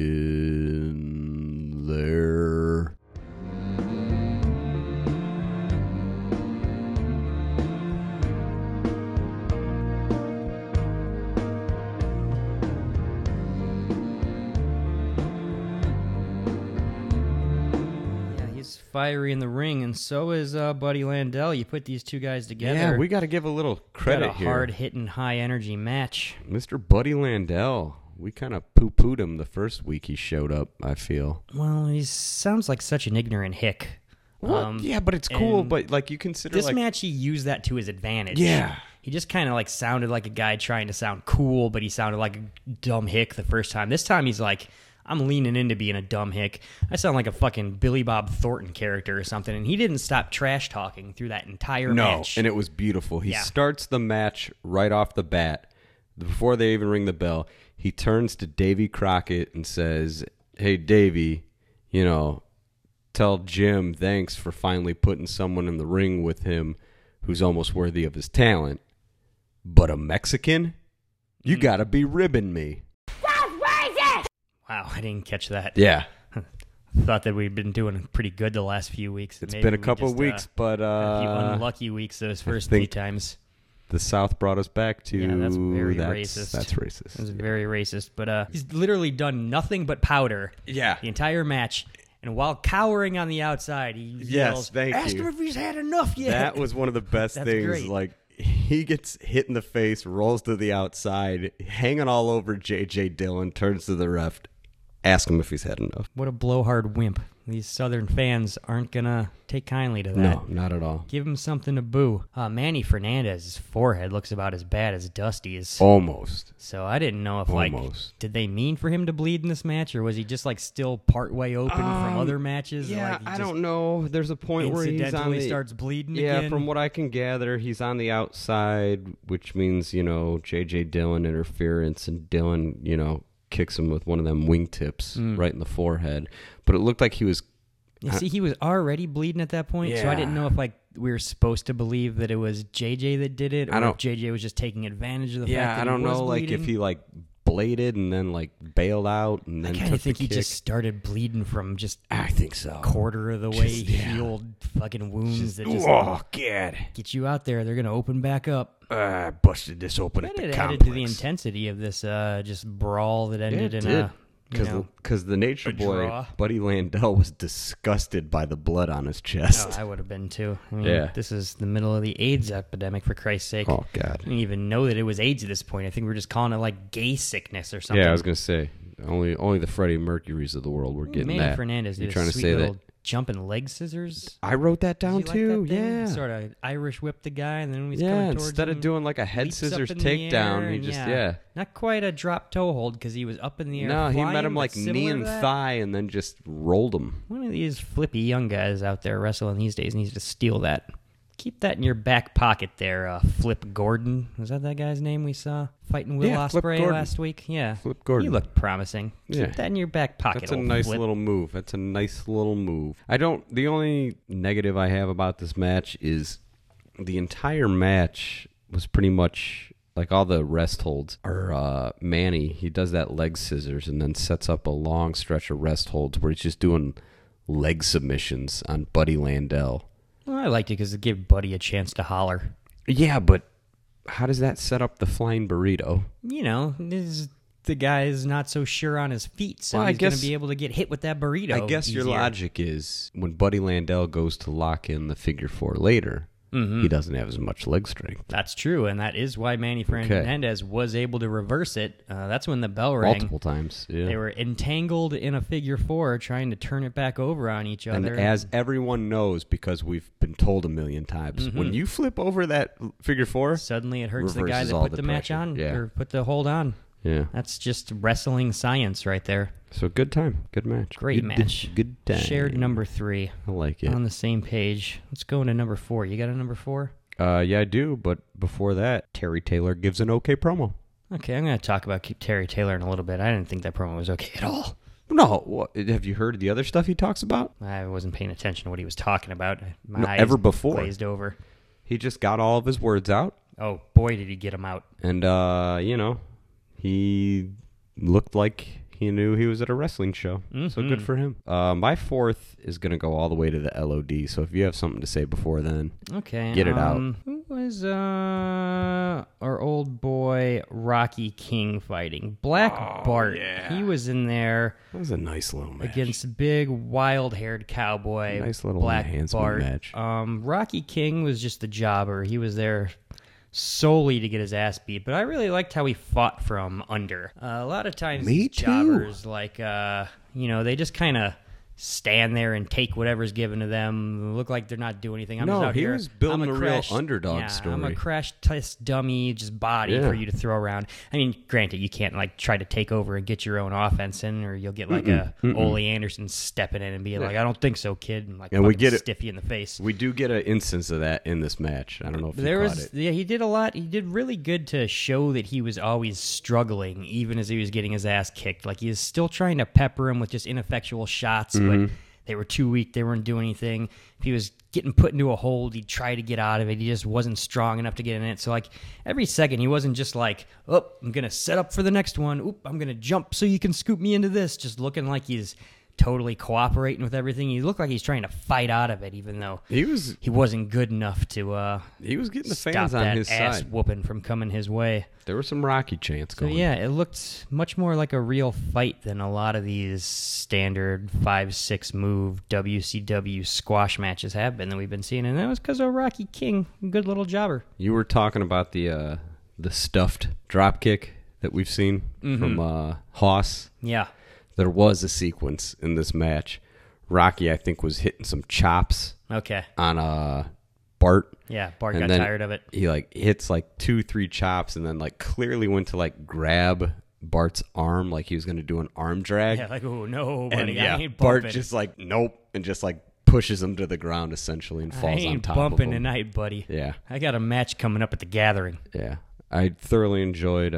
Been there. Fiery in the ring, and so is Buddy Landel. You put these 2 guys together. Yeah, we got to give a little credit here. A hard-hitting, high-energy match. Mr. Buddy Landel. We kind of poo-pooed him the first week he showed up, I feel. Well, he sounds like such an ignorant hick. Yeah, but it's cool. But like you consider this match, he used that to his advantage. Yeah. He just kind of like sounded like a guy trying to sound cool, but he sounded like a dumb hick the first time. This time he's like, I'm leaning into being a dumb hick. I sound like a fucking Billy Bob Thornton character or something, and he didn't stop trash talking through that entire match. No, and it was beautiful. He starts the match right off the bat. Before they even ring the bell, he turns to Davy Crockett and says, "Hey, Davy, tell Jim thanks for finally putting someone in the ring with him who's almost worthy of his talent. But a Mexican? You gotta be ribbing me." Wow, I didn't catch that. Yeah. Thought that we'd been doing pretty good the last few weeks. It's been a couple of weeks, but a few unlucky weeks those first 3 times. The South brought us back to... Yeah, that's very racist. That's racist. That's very racist. But he's literally done nothing but powder the entire match. And while cowering on the outside, he yells, ask him if he's had enough yet. That was one of the best things. Great. Like, he gets hit in the face, rolls to the outside, hanging all over J.J. Dillon, turns to the ref, ask him if he's had enough. What a blowhard wimp. These Southern fans aren't going to take kindly to that. No, not at all. Give him something to boo. Manny Fernandez's forehead looks about as bad as Dusty's. Almost. So I didn't know if, did they mean for him to bleed in this match, or was he just, still partway open from other matches? Yeah, I don't know. There's a point where he's starts bleeding again. Yeah, from what I can gather, he's on the outside, which means, J.J. Dillon interference, and Dillon, kicks him with one of them wingtips right in the forehead. But it looked like he was... he was already bleeding at that point, so I didn't know if we were supposed to believe that it was JJ that did it, or if JJ was just taking advantage of the fact that I don't know, bleeding. If he bladed and then bailed out and then I think he just started bleeding from I think so. A quarter of the way healed fucking wounds that just God, get you out there. They're gonna open back up. I busted this open at the complex. It added to the intensity of this just brawl that ended in a... Because the Nature Boy, Buddy Landel, was disgusted by the blood on his chest. Oh, I would have been too. I mean, this is the middle of the AIDS epidemic, for Christ's sake. Oh, God. I didn't even know that it was AIDS at this point. I think we were just calling it gay sickness or something. Yeah, I was going to say, only the Freddie Mercurys of the world were getting Manny that. Fernandez did a sweet little jumping leg scissors. I wrote that down too. He sort of Irish whipped the guy, and then when he's coming towards him, instead of doing a head scissors takedown, he just not quite a drop toe hold because he was up in the air. No, flying, he met him knee and thigh, and then just rolled him. One of these flippy young guys out there wrestling these days needs to steal that. Keep that in your back pocket there, Flip Gordon. Was that guy's name we saw fighting Will Ospreay last week? Yeah. Flip Gordon. He looked promising. Keep that in your back pocket. That's a nice little move. The only negative I have about this match is the entire match was pretty much all the rest holds are Manny. He does that leg scissors and then sets up a long stretch of rest holds where he's just doing leg submissions on Buddy Landel. Well, I liked it because it gave Buddy a chance to holler. Yeah, but how does that set up the flying burrito? The guy is not so sure on his feet, so he's going to be able to get hit with that burrito. I guess easier. Your logic is when Buddy Landel goes to lock in the figure 4 later, he doesn't have as much leg strength. That's true, and that is why Manny Fernandez was able to reverse it. That's when the bell rang. Multiple times, yeah. They were entangled in a figure 4 trying to turn it back over on each other. And as everyone knows, because we've been told a million times, when you flip over that figure 4, suddenly it hurts the guy that put the match on or put the hold on. Yeah. That's just wrestling science right there. So good time. Good match. Great match. Good time. Shared number 3. I like it. On the same page. Let's go into number 4. You got a number 4? Yeah, I do. But before that, Terry Taylor gives an okay promo. Okay, I'm going to talk about Terry Taylor in a little bit. I didn't think that promo was okay at all. No. Have you heard the other stuff he talks about? I wasn't paying attention to what he was talking about. My eyes before. Glazed over. He just got all of his words out. Oh, boy, did he get them out. And, he looked like he knew he was at a wrestling show. So good for him. My 4th is going to go all the way to the LOD. So if you have something to say before then, get it out. Who was our old boy Rocky King fighting? Black Bart. Yeah. He was in there. That was a nice little match. Against big, wild-haired cowboy. Nice little Black enhancement Bart. match. Rocky King was just the jobber. He was there solely to get his ass beat, but I really liked how he fought from under. A lot of times, Me too. jobbers, they just kind of stand there and take whatever's given to them, look like they're not doing anything. I'm just out here. Was building a real underdog story. I'm a crash test dummy, just body for you to throw around. I mean, granted, you can't try to take over and get your own offense in, or you'll get Ole Anderson stepping in and being like, "I don't think so, kid," and we get stiff you in the face. We do get an instance of that in this match. I don't know if you caught it. Yeah, he did a lot. He did really good to show that he was always struggling, even as he was getting his ass kicked. Like, he was still trying to pepper him with just ineffectual shots, but they were too weak. They weren't doing anything. If he was getting put into a hold, he'd try to get out of it. He just wasn't strong enough to get in it. So, every second, he wasn't just like, oh, I'm going to set up for the next one. Oop, I'm going to jump so you can scoop me into this. Just looking like he's totally cooperating with everything. He looked like he's trying to fight out of it, even though he wasn't good enough to he was getting the stop fans on that his ass side. Whooping from coming his way. There were some Rocky chants going. So yeah, it looked much more like a real fight than a lot of these standard 5-6 move WCW squash matches have been that we've been seeing, and that was because of Rocky King, good little jobber. You were talking about the stuffed drop kick that we've seen from Hoss. Yeah. There was a sequence in this match. Rocky, I think, was hitting some chops. Okay. On Bart. Yeah, Bart got tired of it. He hits 2-3 chops and then clearly went to grab Bart's arm like he was going to do an arm drag. Yeah, oh no, buddy, and, I ain't Bart bumping. just nope, and just pushes him to the ground essentially and falls on top of him. I ain't bumping tonight, buddy. Yeah. I got a match coming up at the Gathering. Yeah. I thoroughly enjoyed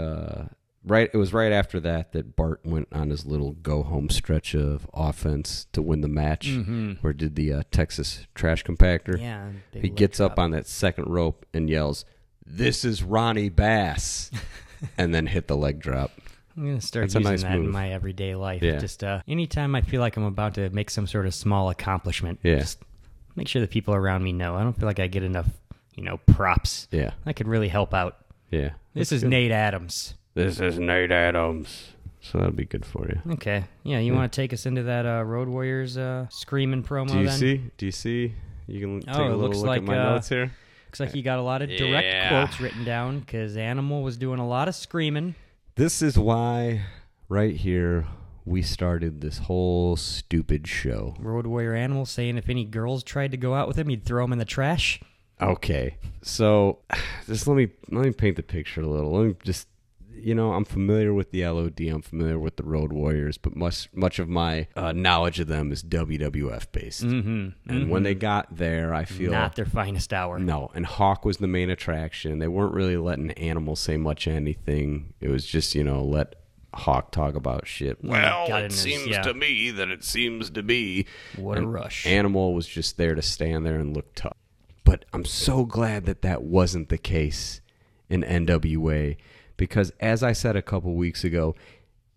it was right after that Bart went on his little go-home stretch of offense to win the match, where did the Texas trash compactor. Yeah, he gets up on that second rope and yells, "This is Ronnie Bass," and then hit the leg drop. I'm going to start using that in my everyday life. Yeah. Just anytime I feel like I'm about to make some sort of small accomplishment, just make sure the people around me know. I don't feel like I get enough, props. Yeah. I could really help out. Yeah. This is Nate Adams. This is Nate Adams. So that'll be good for you. Okay. Yeah, you want to take us into that Road Warriors screaming promo then? Do you see? You can take a it little looks look like at my notes here. Looks like you got a lot of direct quotes written down because Animal was doing a lot of screaming. This is why, right here, we started this whole stupid show. Road Warrior Animal saying if any girls tried to go out with him, he'd throw them in the trash. Okay. So just let me paint the picture a little. Let me just... I'm familiar with the LOD. I'm familiar with the Road Warriors, but much of my knowledge of them is WWF based. And when they got there, I feel not their finest hour. No, and Hawk was the main attraction. They weren't really letting Animal say much anything. It was just let Hawk talk about shit. Well, it seems to me that it seems to be. What a rush! Animal was just there to stand there and look tough. But I'm so glad that wasn't the case in NWA. Because as I said a couple weeks ago,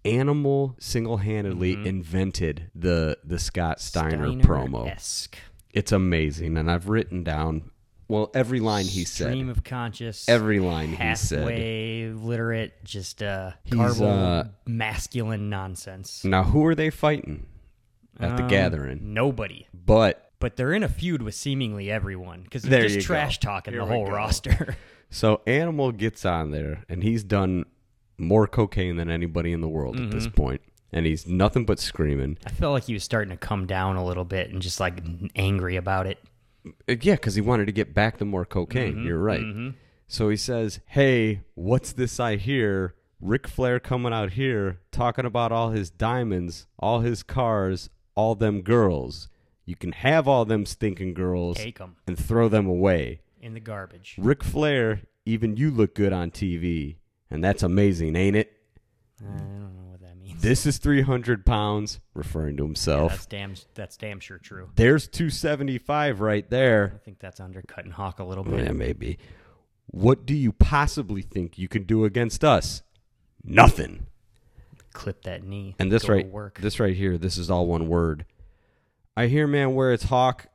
Animal single-handedly invented the Scott Steiner promo. It's amazing, and I've written down, well, every line he said. Stream of conscious. Every line he said. Halfway literate, just garbled, masculine nonsense. Now, who are they fighting at the gathering? Nobody. But they're in a feud with seemingly everyone because they're just trash talking the whole roster. So Animal gets on there, and he's done more cocaine than anybody in the world at this point. And he's nothing but screaming. I felt like he was starting to come down a little bit and just like angry about it. Yeah, because he wanted to get back the more cocaine. You're right. So he says, hey, what's this I hear? Ric Flair coming out here talking about all his diamonds, all his cars, all them girls. You can have all them stinking girls. Take them. And throw them away. In the garbage. Ric Flair, even you look good on TV. And that's amazing, ain't it? I don't know what that means. This is 300 pounds, referring to himself. Yeah, that's damn sure true. There's 275 right there. I think that's undercutting Hawk a little bit. Yeah, maybe. What do you possibly think you can do against us? Nothing. Clip that knee. And this right here, this is all one word. I hear, man, where it's Hawk.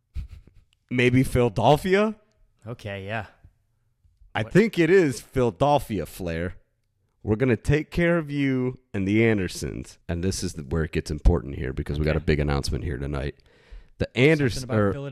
Maybe Philadelphia? Okay, yeah. I think it is Philadelphia, Flair. We're going to take care of you and the Andersons. And this is where it gets important here because we got a big announcement here tonight. The Andersons,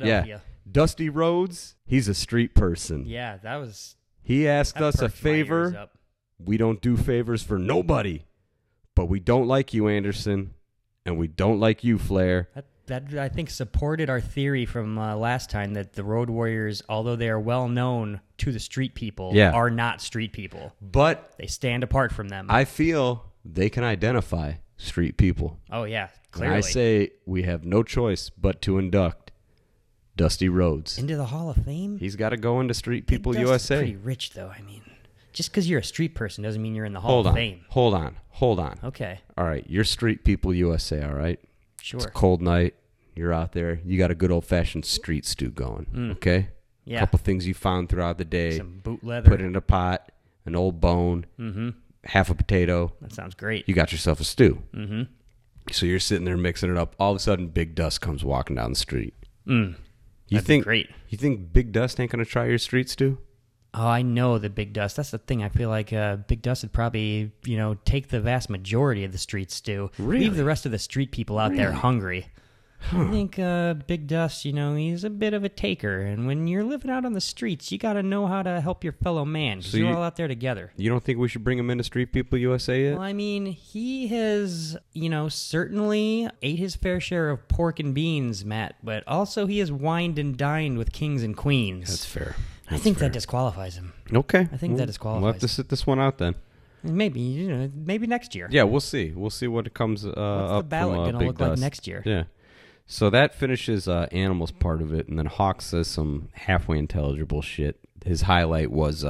Dusty Rhodes, he's a street person. Yeah, that was... He asked us a favor. We don't do favors for nobody. But we don't like you, Anderson. And we don't like you, Flair. That I think supported our theory from last time that the Road Warriors, although they are well known to the street people, are not street people. But they stand apart from them. I feel they can identify street people. Oh, yeah, clearly. And I say we have no choice but to induct Dusty Rhodes. Into the Hall of Fame? He's got to go into Street People USA. Pretty rich, though. I mean, just because you're a street person doesn't mean you're in the Hall of Fame. Hold on. Okay. All right, you're Street People USA, all right? Sure. It's a cold night. You're out there. You got a good old-fashioned street stew going, okay? Yeah. A couple things you found throughout the day. Some boot leather. Put it in a pot, an old bone, half a potato. That sounds great. You got yourself a stew. Mm-hmm. So you're sitting there mixing it up. All of a sudden, Big Dust comes walking down the street. That'd be great. You think Big Dust ain't going to try your street stew? Oh, I know the Big Dust. That's the thing. I feel like Big Dust would probably, take the vast majority of the street stew. Really? Leave the rest of the street people out there hungry. I think Big Dust, he's a bit of a taker. And when you're living out on the streets, you got to know how to help your fellow man. Because you're all out there together. You don't think we should bring him into Street People USA yet? Well, I mean, he has, certainly ate his fair share of pork and beans, Matt. But also he has wined and dined with kings and queens. That's fair. I think that disqualifies him. Okay. I think that disqualifies. We'll have to sit this one out then. Maybe, maybe next year. Yeah, we'll see. We'll see what it comes What's the ballot going to look like next year? Yeah. So that finishes Animals part of it, and then Hawk says some halfway intelligible shit. His highlight was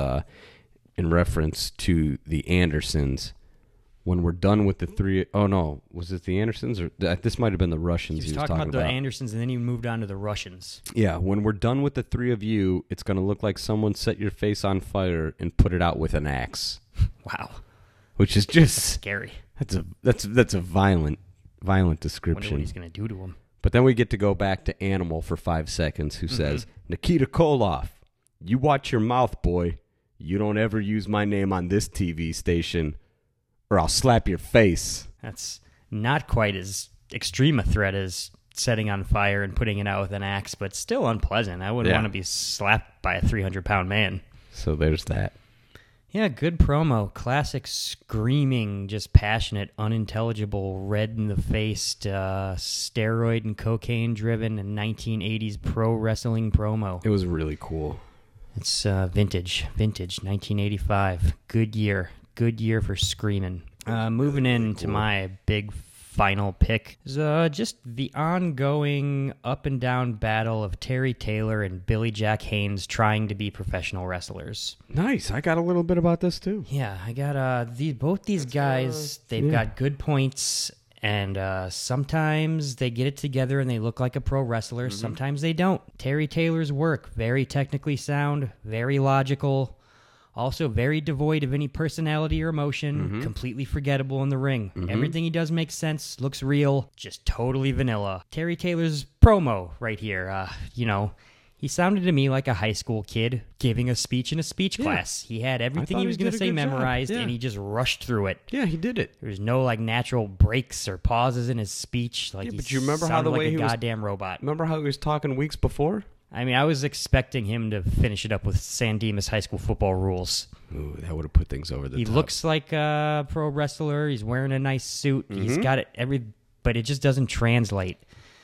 in reference to the Andersons. When we're done with the three... Oh, no. Was it the Andersons? Or this might have been the Russians he was talking about. The Andersons, and then he moved on to the Russians. Yeah. When we're done with the three of you, it's going to look like someone set your face on fire and put it out with an axe. Wow. Which is just... That's scary. That's a violent description. I wonder what he's going to do to him. But then we get to go back to Animal for 5 seconds, who says, Nikita Koloff, you watch your mouth, boy. You don't ever use my name on this TV station, or I'll slap your face. That's not quite as extreme a threat as setting on fire and putting it out with an axe, but still unpleasant. I wouldn't want to be slapped by a 300-pound man. So there's that. Yeah, good promo. Classic screaming, just passionate, unintelligible, red-in-the-faced, steroid and cocaine-driven 1980s pro wrestling promo. It was really cool. It's vintage, 1985. Good year for screaming. Moving into my big final pick is just the ongoing up and down battle of Terry Taylor and Billy Jack Haynes trying to be professional wrestlers. Nice. I got a little bit about this too. Yeah, I got both these guys. They've got good points, and sometimes they get it together and they look like a pro wrestler. Sometimes they don't. Terry Taylor's work, very technically sound, very logical. Also very devoid of any personality or emotion, completely forgettable in the ring. Everything he does makes sense, looks real, just totally vanilla. Terry Taylor's promo right here, he sounded to me like a high school kid giving a speech in a speech class. He had everything he was going to say memorized, and he just rushed through it. Yeah, he did it. There was no natural breaks or pauses in his speech. But you remember how the way he was goddamn robot. Remember how he was talking weeks before? I mean, I was expecting him to finish it up with San Dimas high school football rules. Ooh, that would have put things over the top. He looks like a pro wrestler. He's wearing a nice suit. He's got it but it just doesn't translate.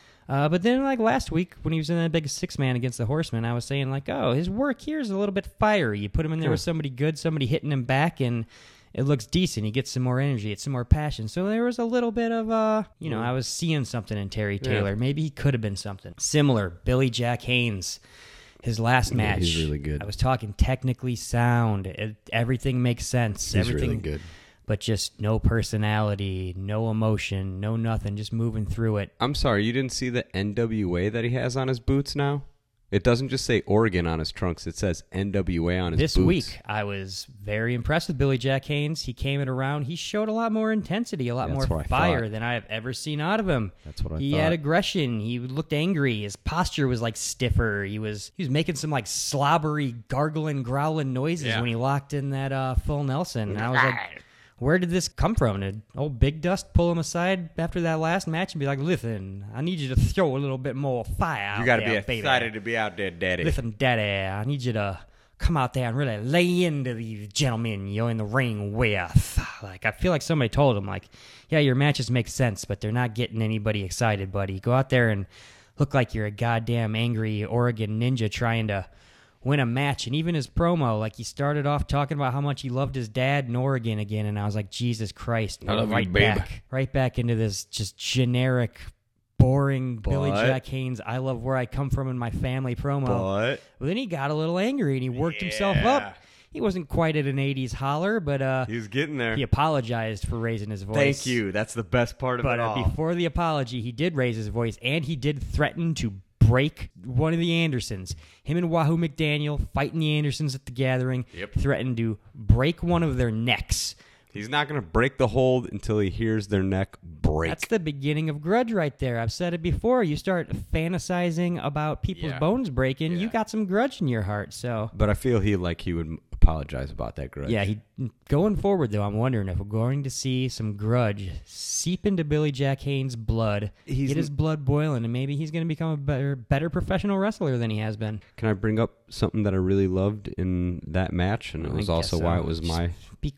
But then, last week, when he was in that big 6-man against the Horsemen, I was saying, his work here is a little bit fiery. You put him in there with somebody good, somebody hitting him back, and it looks decent. He gets some more energy. It's some more passion. So there was a little bit of, I was seeing something in Terry Taylor. Yeah. Maybe he could have been something. Similar, Billy Jack Haynes, his last match. He's really good. I was talking technically sound. Everything makes sense. He's really good. But just no personality, no emotion, no nothing, just moving through it. I'm sorry, you didn't see the NWA that he has on his boots now? It doesn't just say Oregon on his trunks, it says NWA on his boots. This week, I was very impressed with Billy Jack Haynes. He came it around. He showed a lot more intensity, a lot more fire than I have ever seen out of him. That's what I thought. He had aggression. He looked angry. His posture was stiffer. He was making some slobbery, gargling, growling noises when he locked in that full Nelson. And I was like, where did this come from? Did old Big Dust pull him aside after that last match and be like, listen, I need you to throw a little bit more fire out there, You got to be baby. excited to be out there, daddy. Listen, daddy, I need you to come out there and really lay into these gentlemen you're in the ring with. I feel like somebody told him, yeah, your matches make sense, but they're not getting anybody excited, buddy. Go out there and look like you're a goddamn angry Oregon ninja trying to win a match. And even his promo, he started off talking about how much he loved his dad in Oregon again, and I was like, Jesus Christ. I love you, babe. Right back into this just generic, boring Billy Jack Haynes, I love where I come from in my family promo. But then he got a little angry, and he worked himself up. He wasn't quite at an 80s holler, but he was getting there. He apologized for raising his voice. Thank you. That's the best part of it all. But before the apology, he did raise his voice, and he did threaten to break one of the Andersons. Him and Wahoo McDaniel fighting the Andersons at the Gathering. Threatened to break one of their necks. He's not going to break the hold until he hears their neck break. That's the beginning of grudge right there. I've said it before. You start fantasizing about people's bones breaking, you got some grudge in your heart. So, but I feel he would apologize about that grudge. Yeah, going forward, though, I'm wondering if we're going to see some grudge seep into Billy Jack Haynes' blood, get his blood boiling, and maybe he's going to become a better professional wrestler than he has been. Can I bring up something that I really loved in that match, and it was also why it was my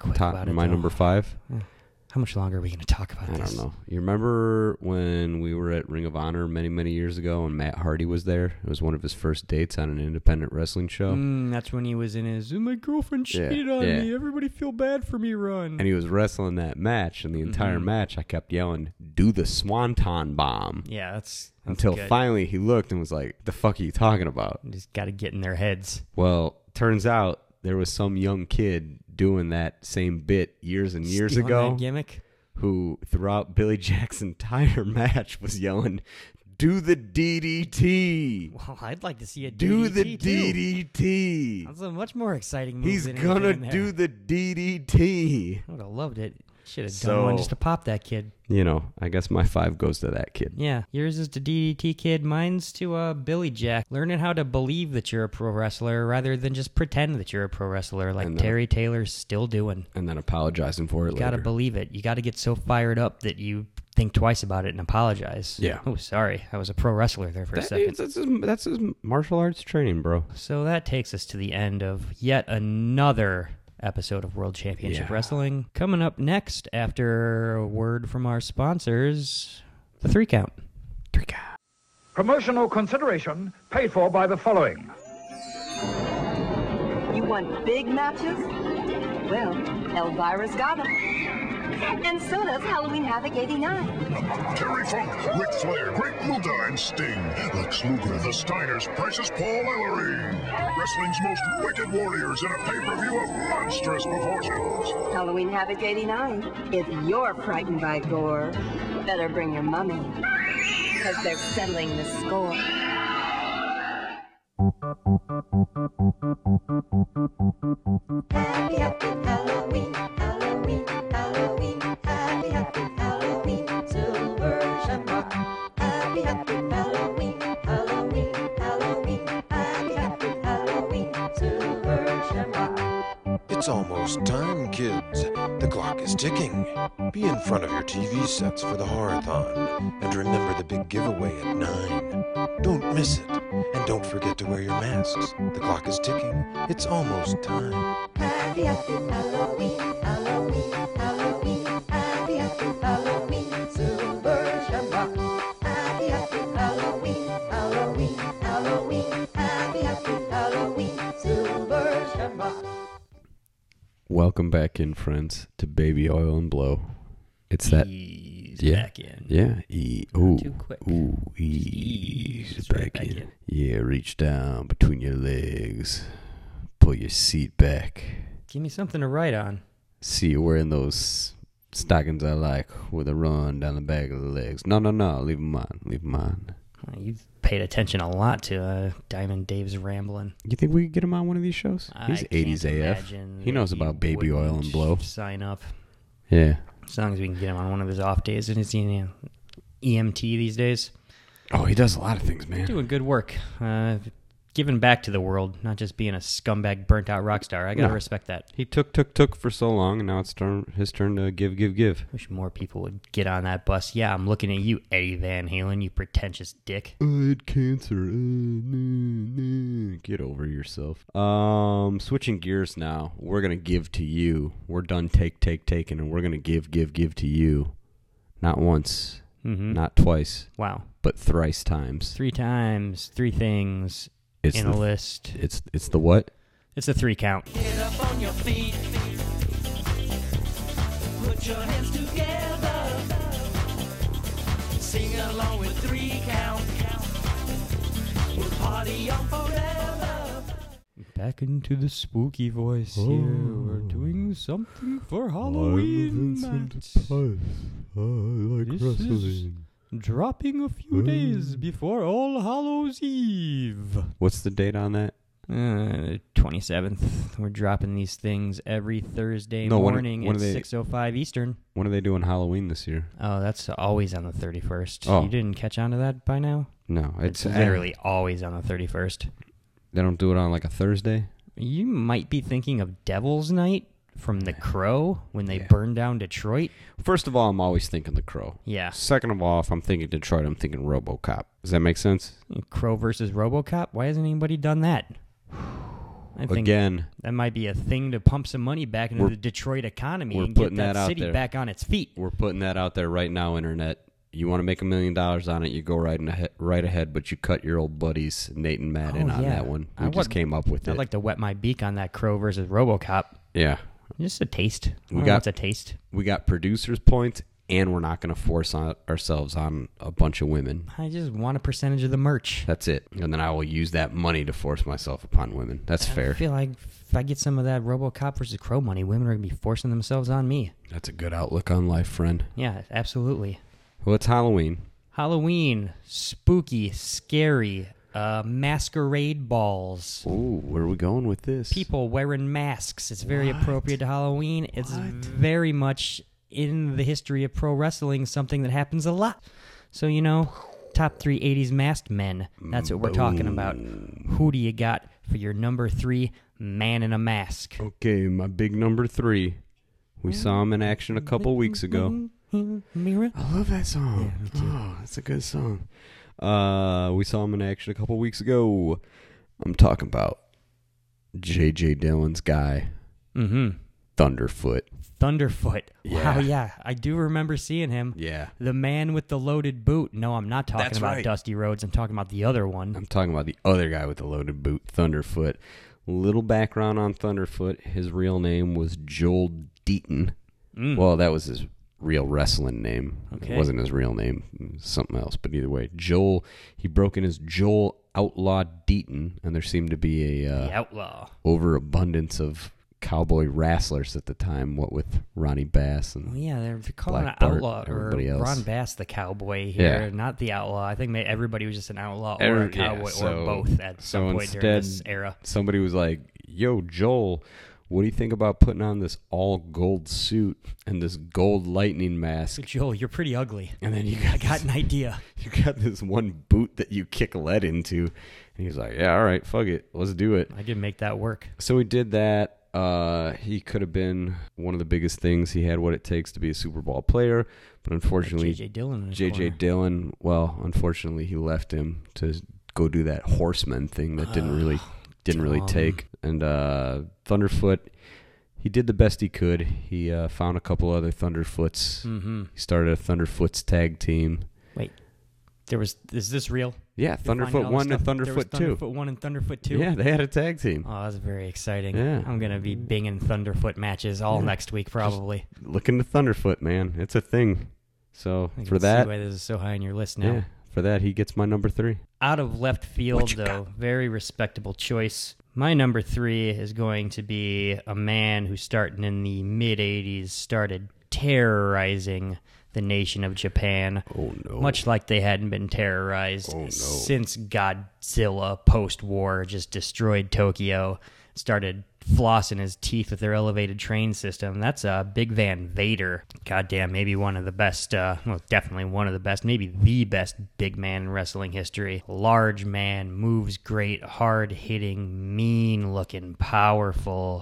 number 5? How much longer are we going to talk about this? I don't know. You remember when we were at Ring of Honor many, many years ago and Matt Hardy was there? It was one of his first dates on an independent wrestling show. That's when he was in his, my girlfriend cheated on me, everybody feel bad for me run. And he was wrestling that match, and the entire match I kept yelling, do the Swanton Bomb. Yeah, that's until good. Finally he looked and was like, the fuck are you talking about? You just got to get in their heads. Well, turns out there was some young kid doing that same bit years and years ago. That gimmick? Who throughout Billy Jack's entire match was yelling, do the DDT. Well, I'd like to see a DDT Do the too. DDT. That's a much more exciting move. He's going to do the DDT. I would have loved it. Should have done one just to pop that kid. I guess my 5 goes to that kid. Yeah, yours is to DDT kid. Mine's to Billy Jack. Learning how to believe that you're a pro wrestler rather than just pretend that you're a pro wrestler like Terry Taylor's still doing. And then apologizing for it later. You got to believe it. You got to get so fired up that you think twice about it and apologize. Yeah. Oh, sorry. I was a pro wrestler there for a second. That's his martial arts training, bro. So that takes us to the end of yet another episode of World Championship Wrestling. Coming up next, after a word from our sponsors, the 3 count. 3 count. Promotional consideration paid for by the following. You want big matches? Well, Elvira's got them. And so does Halloween Havoc 89. Terry Funk, Ric Flair, Great Muta, and Sting. Lex Luger, the Steiners, Precious Paul Ellering. Wrestling's most wicked warriors in a pay-per-view of monstrous proportions. Halloween Havoc 89. If you're frightened by gore, better bring your mummy. Because they're settling the score. It's almost time, kids. The clock is ticking. Be in front of your TV sets for the Horror-thon. And remember the big giveaway at 9. Don't miss it. And don't forget to wear your masks. The clock is ticking. It's almost time. Happy, happy Halloween, Halloween, Halloween. Happy, happy Halloween, Silver Shamrock. Happy, happy Halloween, Halloween, Halloween. Happy, happy Halloween, Silver Shamrock. Welcome back in, friends, to Baby Oil and Blow. It's that. Ease Yeah. back in. Yeah. Ooh. Too quick. Ooh. Ease back in. Yeah, reach down between your legs. Pull your seat back. Give me something to write on. See you wearing those stockings I like with a run down the back of the legs. No. Leave them on. Leave them on. You've paid attention a lot to Diamond Dave's rambling. You think we could get him on one of these shows? He's I 80s can't AF. imagine He knows that about he Baby Oil wouldn't and Blow. Sign up. Yeah. As long as we can get him on one of his off days. And he's EMT these days. Oh, he does a lot of things, man. Doing good work. Giving back to the world, not just being a scumbag, burnt-out rock star. I gotta respect that. He took for so long, and now it's his turn to give. Wish more people would get on that bus. Yeah, I'm looking at you, Eddie Van Halen, you pretentious dick. I had cancer. Get over yourself. Switching gears now. We're going to give to you. We're done taking, and we're going to give to you. Not once, not twice. Wow. But thrice times. 3 times, 3 things in a list. It's the what? It's a 3 count. Get up on your feet. Put your hands together. Sing along with 3 count. We'll party on forever. Back into the spooky voice here. We're doing something for Halloween. I like This is dropping a few days before All Hallows Eve. What's the date on that? 27th. We're dropping these things every Thursday morning at 6:05 Eastern. When are they doing Halloween this year? Oh, that's always on the 31st. Oh. You didn't catch on to that by now? No, It's literally always on the 31st. They don't do it on like a Thursday? You might be thinking of Devil's Night from The Crow when they burned down Detroit. First of all, I'm always thinking The Crow. Yeah. Second of all, if I'm thinking Detroit, I'm thinking RoboCop. Does that make sense? Crow versus RoboCop? Why hasn't anybody done that? I think Again, that might be a thing to pump some money back into the Detroit economy and get that city back on its feet. We're putting that out there right now, Internet. You want to make $1 million on it, you go right ahead, but you cut your old buddies, Nate and Matt, in on that one. We just came up with it. I'd like to wet my beak on that Crow versus RoboCop. Yeah. Just a taste. It's a taste. We got producers' points, and we're not going to force ourselves on a bunch of women. I just want a percentage of the merch. That's it. And then I will use that money to force myself upon women. That's fair. I feel like if I get some of that RoboCop versus Crow money, women are going to be forcing themselves on me. That's a good outlook on life, friend. Yeah, absolutely. Well, it's Halloween. Halloween, spooky, scary, masquerade balls. Ooh, where are we going with this? People wearing masks. It's very appropriate to Halloween. It's very much in the history of pro wrestling, something that happens a lot. So, top 3 80s masked men. That's what we're talking about. Who do you got for your number 3 man in a mask? Okay, my big number 3. We saw him in action a couple weeks ago. Mirror. I love that song. Yeah, me too. Oh, that's a good song. We saw him in action a couple weeks ago. I'm talking about J.J. Dillon's guy. Mm-hmm. Thunderfoot. Yeah. Wow, yeah. I do remember seeing him. Yeah. The man with the loaded boot. No, I'm not talking about Dusty Rhodes. I'm talking about the other one. I'm talking about the other guy with the loaded boot, Thunderfoot. Little background on Thunderfoot. His real name was Joel Deaton. Well, that was his real wrestling name. Okay. It wasn't his real name. It was something else. But either way, he broke in as Joel Outlaw Deaton, and there seemed to be the Outlaw overabundance of cowboy wrestlers at the time, what with Ronnie Bass and they're calling Black it Bart, Outlaw or everybody else. Ron Bass the cowboy here, not the Outlaw. I think everybody was just an outlaw or a cowboy or both at some point during this era. Somebody was like, yo, Joel, what do you think about putting on this all-gold suit and this gold lightning mask? Joel, you're pretty ugly. And then I got an idea. You got this one boot that you kick lead into. And he's like, yeah, all right, fuck it. Let's do it. I can make that work. So we did that. he could have been one of the biggest things. He had what it takes to be a Super Bowl player, but unfortunately, J.J. Dillon, well, unfortunately, he left him to go do that horseman thing that didn't really take. And Thunderfoot, he did the best he could. He found a couple other Thunderfoots. Mm-hmm. He started a Thunderfoots tag team. Wait, is this real? Yeah, Thunderfoot 1 and Thunderfoot 2. Thunderfoot 1 and Thunderfoot 2? Yeah, they had a tag team. Oh, that's very exciting. Yeah. I'm going to be binging Thunderfoot matches all next week, probably. Just look into Thunderfoot, man. It's a thing. So, I for can that... see why this is so high on your list now. Yeah, for that, he gets my number 3. Out of left field, though, very respectable choice. My number 3 is going to be a man who, starting in the mid-'80s, started terrorizing the nation of Japan. Oh, no. Much like they hadn't been terrorized since Godzilla post-war just destroyed Tokyo, started flossing his teeth with their elevated train system. That's Big Van Vader. Goddamn, maybe one of the best, well, definitely one of the best, maybe the best big man in wrestling history. Large man, moves great, hard-hitting, mean-looking, powerful,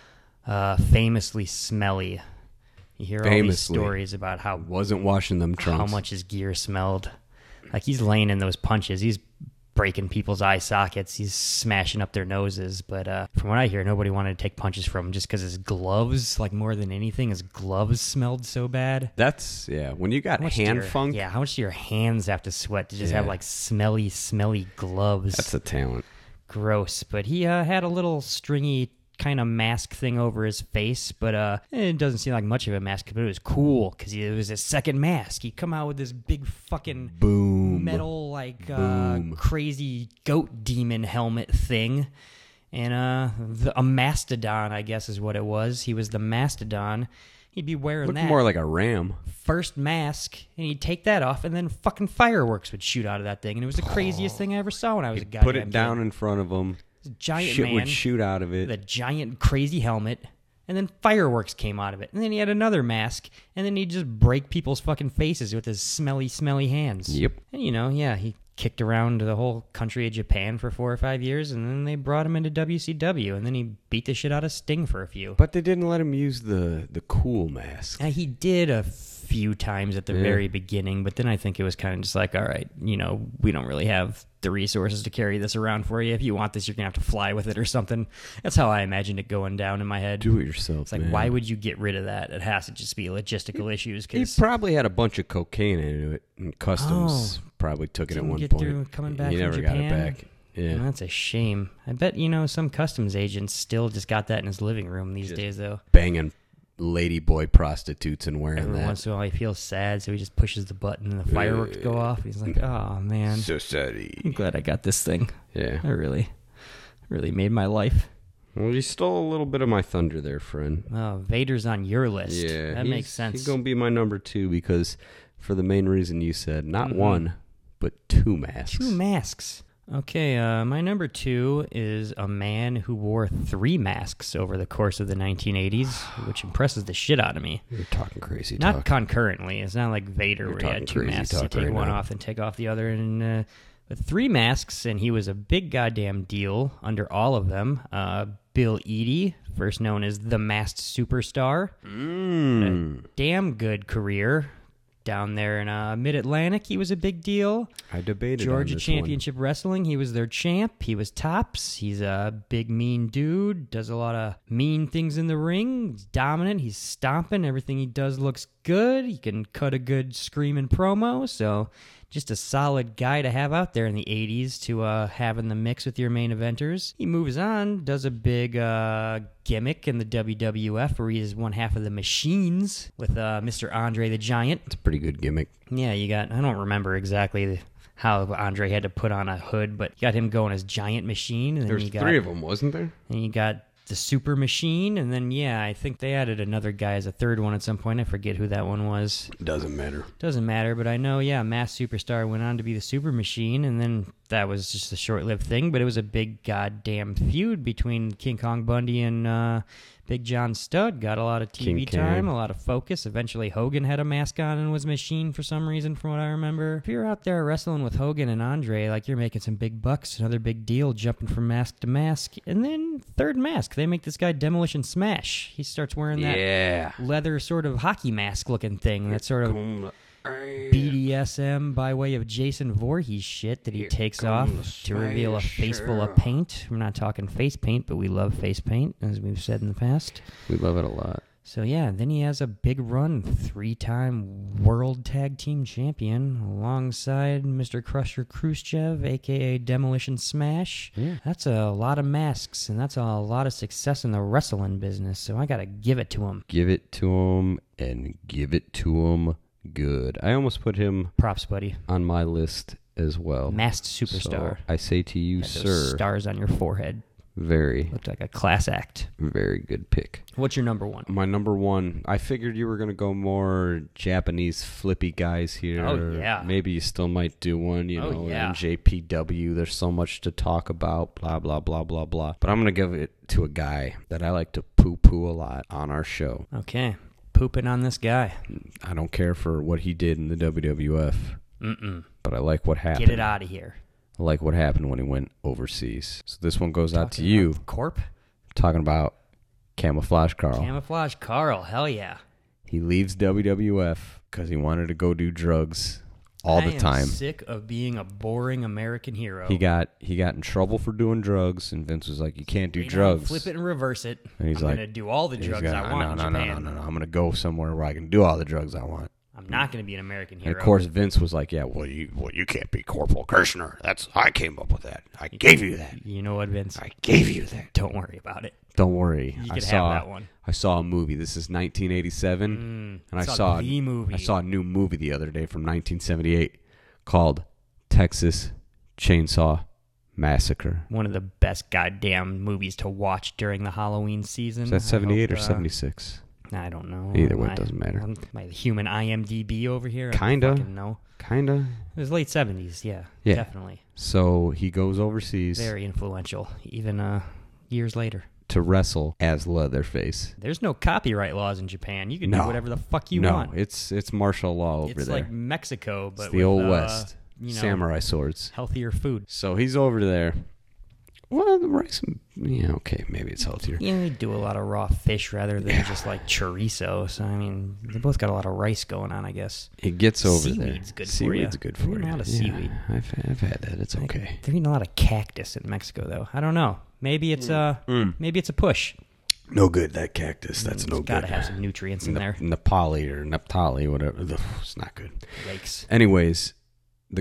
famously smelly. You hear all these stories about how wasn't washing them trunks, how much his gear smelled. Like, he's laying in those punches. He's breaking people's eye sockets. He's smashing up their noses. But from what I hear, nobody wanted to take punches from him just because his gloves, like more than anything, his gloves smelled so bad. That's, when you got hand funk. Yeah, how much do your hands have to sweat to just have like smelly gloves? That's a talent. Gross. But he had a little stringy kind of mask thing over his face, but it doesn't seem like much of a mask, but it was cool because it was his second mask. He'd come out with this big fucking metal like crazy goat demon helmet thing, and a mastodon, I guess is what it was. He was the mastodon. He'd be wearing Looked that more like a ram. First mask, and he'd take that off, and then fucking fireworks would shoot out of that thing, and it was the craziest thing I ever saw when I was a goddamn Put it down in front of him. Giant shit man would shoot out of it. with a giant crazy helmet, and then fireworks came out of it. And then he had another mask, and then he'd just break people's fucking faces with his smelly hands. Yep. And he kicked around the whole country of Japan for 4 or 5 years, and then they brought him into WCW, and then he beat the shit out of Sting for a few. But they didn't let him use the cool mask. He did a few times at the very beginning, but then I think it was kind of just like, all right, we don't really have the resources to carry this around for you. If you want this, you're gonna have to fly with it or something. That's how I imagined it going down in my head. Do it yourself. It's like, man. Why would you get rid of that? It has to just be logistical issues. He probably had a bunch of cocaine into it, and Customs probably took it at one point. Coming back he from never Japan. got it back. Yeah, well, that's a shame. I bet some customs agents still just got that in his living room these days, though. Banging ladyboy prostitutes and wearing Every that. once in a while, he feels sad, so he just pushes the button and the fireworks go off. He's like, "Oh man, so sad." I'm glad I got this thing. Yeah, I really made my life." Well, you stole a little bit of my thunder there, friend. Oh, Vader's on your list. Yeah, that makes sense. He's gonna be my number 2 because, for the main reason you said, not one, but 2 masks. 2 masks. Okay, my number 2 is a man who wore 3 masks over the course of the 1980s, which impresses the shit out of me. You're talking crazy Not talk. concurrently. It's not like Vader where he had 2 masks. You take one off and take off the other. And with 3 masks, and he was a big goddamn deal under all of them. Bill Eadie, first known as the Masked Superstar. A damn good career. Down there in Mid-Atlantic, he was a big deal. I debated Georgia on this Championship Wrestling, he was their champ. He was tops. He's a big, mean dude. Does a lot of mean things in the ring. He's dominant. He's stomping. Everything he does looks good. He can cut a good screaming promo. So just a solid guy to have out there in the 80s to have in the mix with your main eventers. He moves on, does a big gimmick in the WWF where he is one half of the Machines with Mr. Andre the Giant. It's a pretty good gimmick. Yeah, I don't remember exactly how Andre had to put on a hood, but you got him going as Giant Machine. And There's 3 of them, wasn't there? And you got the Super Machine, and then, I think they added another guy as a third one at some point. I forget who that one was. Doesn't matter. Doesn't matter, but I know, Masked Superstar went on to be the Super Machine, and then that was just a short-lived thing, but it was a big goddamn feud between King Kong Bundy and Big John Studd. Got a lot of TV time, a lot of focus. Eventually, Hogan had a mask on and was a machine for some reason, from what I remember. If you're out there wrestling with Hogan and Andre, like, you're making some big bucks, another big deal, jumping from mask to mask. And then third mask, they make this guy Demolition Smash. He starts wearing that leather sort of hockey mask-looking thing, that sort of BDSM by way of Jason Voorhees shit that he takes off to reveal a face full of paint. We're not talking face paint, but we love face paint, as we've said in the past. We love it a lot. So yeah, then he has a big run, 3-time World Tag Team Champion, alongside Mr. Crusher Khrushchev, a.k.a. Demolition Smash. Yeah. That's a lot of masks, and that's a lot of success in the wrestling business, so I gotta give it to him. Give it to him, and give it to him good. I almost put him props, buddy, on my list as well. Masked superstar. So I say to you, had sir, those stars on your forehead. Looked like a class act. Very good pick. What's your number one? My number one, I figured you were going to go more Japanese flippy guys here. Oh, yeah. Maybe you still might do one, NJPW. There's so much to talk about, blah, blah, blah, blah, blah. But I'm going to give it to a guy that I like to poo-poo a lot on our show. Okay. Pooping on this guy. I don't care for what he did in the WWF. But I like what happened. Get it out of here. I like what happened when he went overseas. So this one goes out to you. Corp? I'm talking about Camouflage Carl. Camouflage Carl, hell yeah. He leaves WWF because he wanted to go do drugs all the time. I am sick of being a boring American hero. He got in trouble for doing drugs, and Vince was like, "You can't do drugs. Flip it and reverse it. And he's I'm like, going to do all the drugs I want in Japan. No. I'm going to go somewhere where I can do all the drugs I want. I'm not going to be an American hero." And of course, Vince was like, "Yeah, well, you can't be Corporal Kirshner. I came up with that. I gave you that. You know what, Vince? I gave you that. Don't worry about it. Don't worry. You could have that one. I saw a movie. This is 1987, and I saw the movie. I saw a new movie the other day from 1978 called Texas Chainsaw Massacre. One of the best goddamn movies to watch during the Halloween season. Is that 78 or 76? I don't know. Either way, it doesn't matter. My human IMDb over here. Kinda. No. Kinda. It was late 70s, yeah. Definitely. So he goes overseas. Very influential, even years later. To wrestle as Leatherface. There's no copyright laws in Japan. You can do whatever the fuck you want. No, it's martial law over there. It's like Mexico, but it's the Old West. Samurai swords. Healthier food. So he's over there. Well, the rice, okay, maybe it's healthier. Yeah, they do a lot of raw fish rather than just like chorizo. So, I mean, they both got a lot of rice going on, I guess. It gets over there. Seaweed's good for you. Seaweed's good for you. A lot of seaweed. I've had that. It's okay. They're eating a lot of cactus in Mexico, though. I don't know. Maybe it's maybe it's a push. No good, that cactus. That's no good. Got to have some nutrients in there. Nepali, whatever. It's not good. Yikes. Anyways, the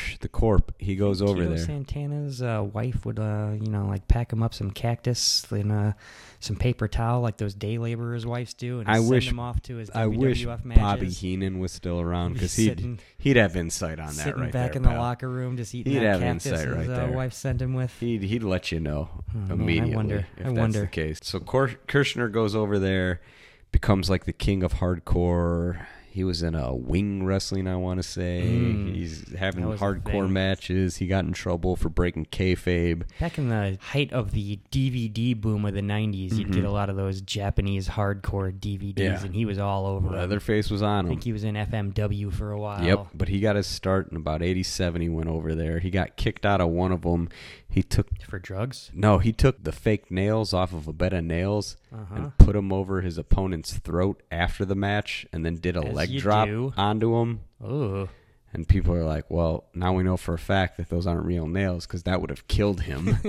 Corp, he goes over there. Santana's wife would, like pack him up some cactus and some paper towel like those day laborers' wives do, and send him off to his WWF matches. Bobby Heenan was still around because he'd have insight on that right there. Sitting back in the locker room just eating that cactus his wife sent him with. He'd let you know immediately if that's the case. So Kirshner goes over there, becomes like the king of hardcore. He was in a wing wrestling, I want to say. He's having hardcore matches. He got in trouble for breaking kayfabe. Back in the height of the DVD boom of the 90s, you'd get a lot of those Japanese hardcore DVDs, and he was all over Leatherface was on him. I think he was in FMW for a while. Yep, but he got his start in about 87. He went over there. He got kicked out of one of them. He took... For drugs? No, he took the fake nails off of a bed of nails and put them over his opponent's throat after the match and then did a leg drop onto him. Ooh. And people are like, well, now we know for a fact that those aren't real nails because that would have killed him.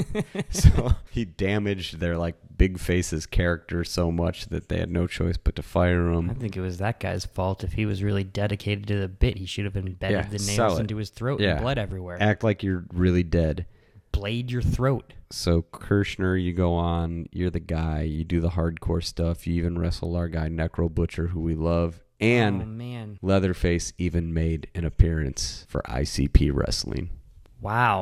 So he damaged their Big Face's character so much that they had no choice but to fire him. I think it was that guy's fault. If he was really dedicated to the bit, he should have embedded the nails into his throat and blood everywhere. Act like you're really dead. Blade your throat. So Kirshner, you go on, you're the guy, you do the hardcore stuff, you even wrestle our guy Necro Butcher, who we love, and Leatherface even made an appearance for ICP Wrestling. Wow.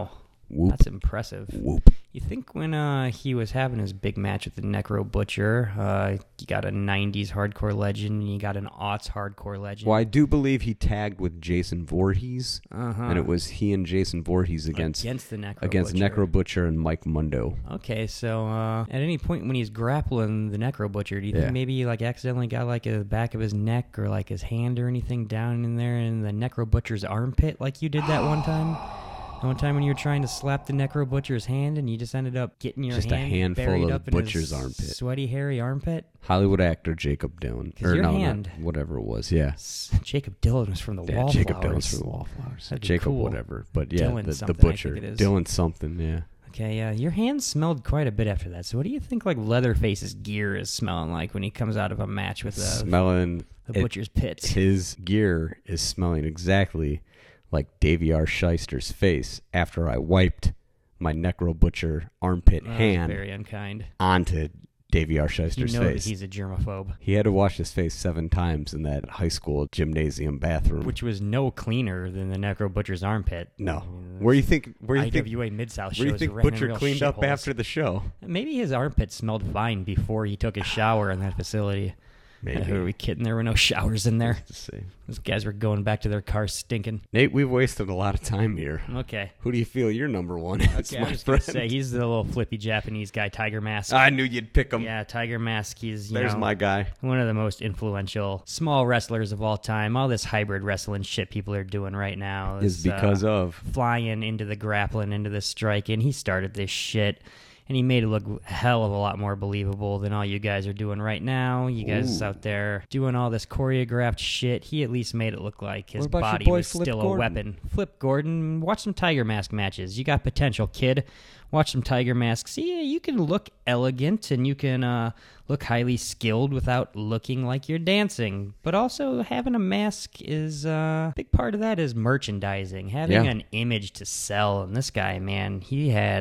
Whoop. That's impressive. Whoop. You think when he was having his big match with the Necro Butcher, you got a 90s hardcore legend and you got an aughts hardcore legend. Well, I do believe he tagged with Jason Voorhees, and it was he and Jason Voorhees against the Necro Butcher. Necro Butcher and Mike Mundo. Okay, so at any point when he's grappling the Necro Butcher, do you think maybe he like accidentally got like the back of his neck or like his hand or anything down in there in the Necro Butcher's armpit like you did that one time? One time when you were trying to slap the Necro Butcher's hand and you just ended up getting your just hand a handful buried of up in Butcher's his armpit. Sweaty, hairy armpit? Hollywood actor Jacob Dillon. Or your hand. Whatever it was, yeah. Jacob Dillon was from the Wallflowers. Jacob Dillon's from the Wallflowers. Jacob cool. whatever. But yeah, the Butcher. Dillon something, yeah. Okay, yeah. Your hand smelled quite a bit after that. So what do you think like Leatherface's gear is smelling like when he comes out of a match with the Butcher's pits? His gear is smelling exactly like Davey R. Shyster's face after I wiped my Necro Butcher armpit hand very unkind. onto Davey R. Shyster's you know face. That he's a germaphobe. He had to wash his face 7 times in that high school gymnasium bathroom, which was no cleaner than the Necro Butcher's armpit. No. Where you think IWA Mid-South shows where you think Butcher cleaned up after the show? Maybe his armpit smelled fine before he took his shower in that facility. Maybe. Who are we kidding? There were no showers in there. Those guys were going back to their cars stinking. Nate, we've wasted a lot of time here. Okay. Who do you feel your number one is, I was going to say, he's the little flippy Japanese guy, Tiger Mask. I knew you'd pick him. Yeah, Tiger Mask. He's, There's my guy. One of the most influential small wrestlers of all time. All this hybrid wrestling shit people are doing right now is because of flying into the grappling, into the striking. He started this shit. And he made it look a hell of a lot more believable than all you guys are doing right now. You guys out there doing all this choreographed shit. He at least made it look like his body was still a weapon. Flip Gordon, watch some Tiger Mask matches. You got potential, kid. Watch some Tiger Masks. See, you can look elegant and you can look highly skilled without looking like you're dancing. But also, having a mask is a big part of that is merchandising, having an image to sell. And this guy, man, he had,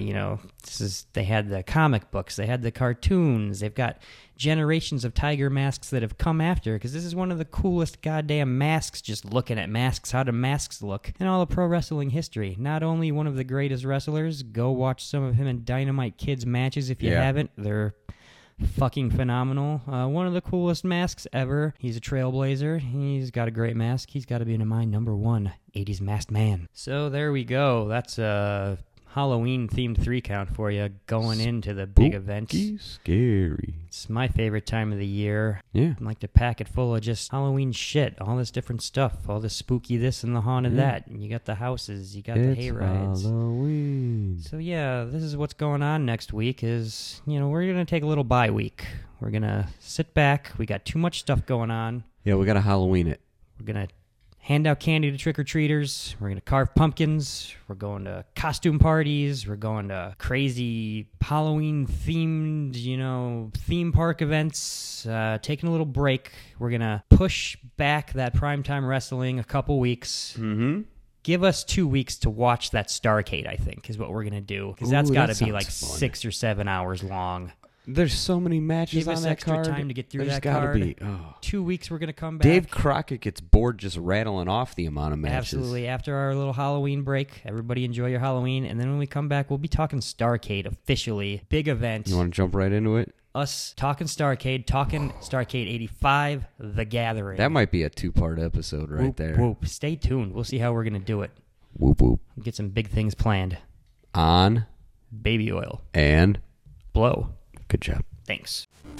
they had the comic books, they had the cartoons, they've got generations of Tiger Masks that have come after, because this is one of the coolest goddamn masks, just looking at masks, how do masks look, in all of pro wrestling history. Not only one of the greatest wrestlers, go watch some of him in Dynamite Kids matches if you haven't. They're fucking phenomenal. One of the coolest masks ever. He's a trailblazer. He's got a great mask. He's got to be in my number one 80s masked man. So there we go. That's Halloween-themed 3-count for you going into the big event. Scary. It's my favorite time of the year. Yeah. I like to pack it full of just Halloween shit, all this different stuff, all this spooky this and the haunted that. And you got the houses, you got the hay rides. Halloween. So yeah, this is what's going on next week is, we're going to take a little bye week. We're going to sit back. We got too much stuff going on. Yeah, we got to Halloween it. We're going to hand out candy to trick-or-treaters. We're going to carve pumpkins. We're going to costume parties. We're going to crazy Halloween-themed, theme park events. Taking a little break. We're going to push back that primetime wrestling a couple weeks. Mm-hmm. Give us 2 weeks to watch that Starrcade, I think, is what we're going to do. Because that's got to be like 6 or 7 hours long. There's so many matches on that card. Give us extra time to get through that gotta card. Be, 2 weeks, we're going to come back. Dave Crockett gets bored just rattling off the amount of matches. Absolutely. After our little Halloween break, everybody enjoy your Halloween. And then when we come back, we'll be talking Starrcade officially. Big event. You want to jump right into it? Us talking Starrcade 85, The Gathering. That might be a 2-part episode right whoop, there. Whoop. Stay tuned. We'll see how we're going to do it. Whoop, whoop. We'll get some big things planned. On. Baby oil. And. Blow. Good job. Thanks.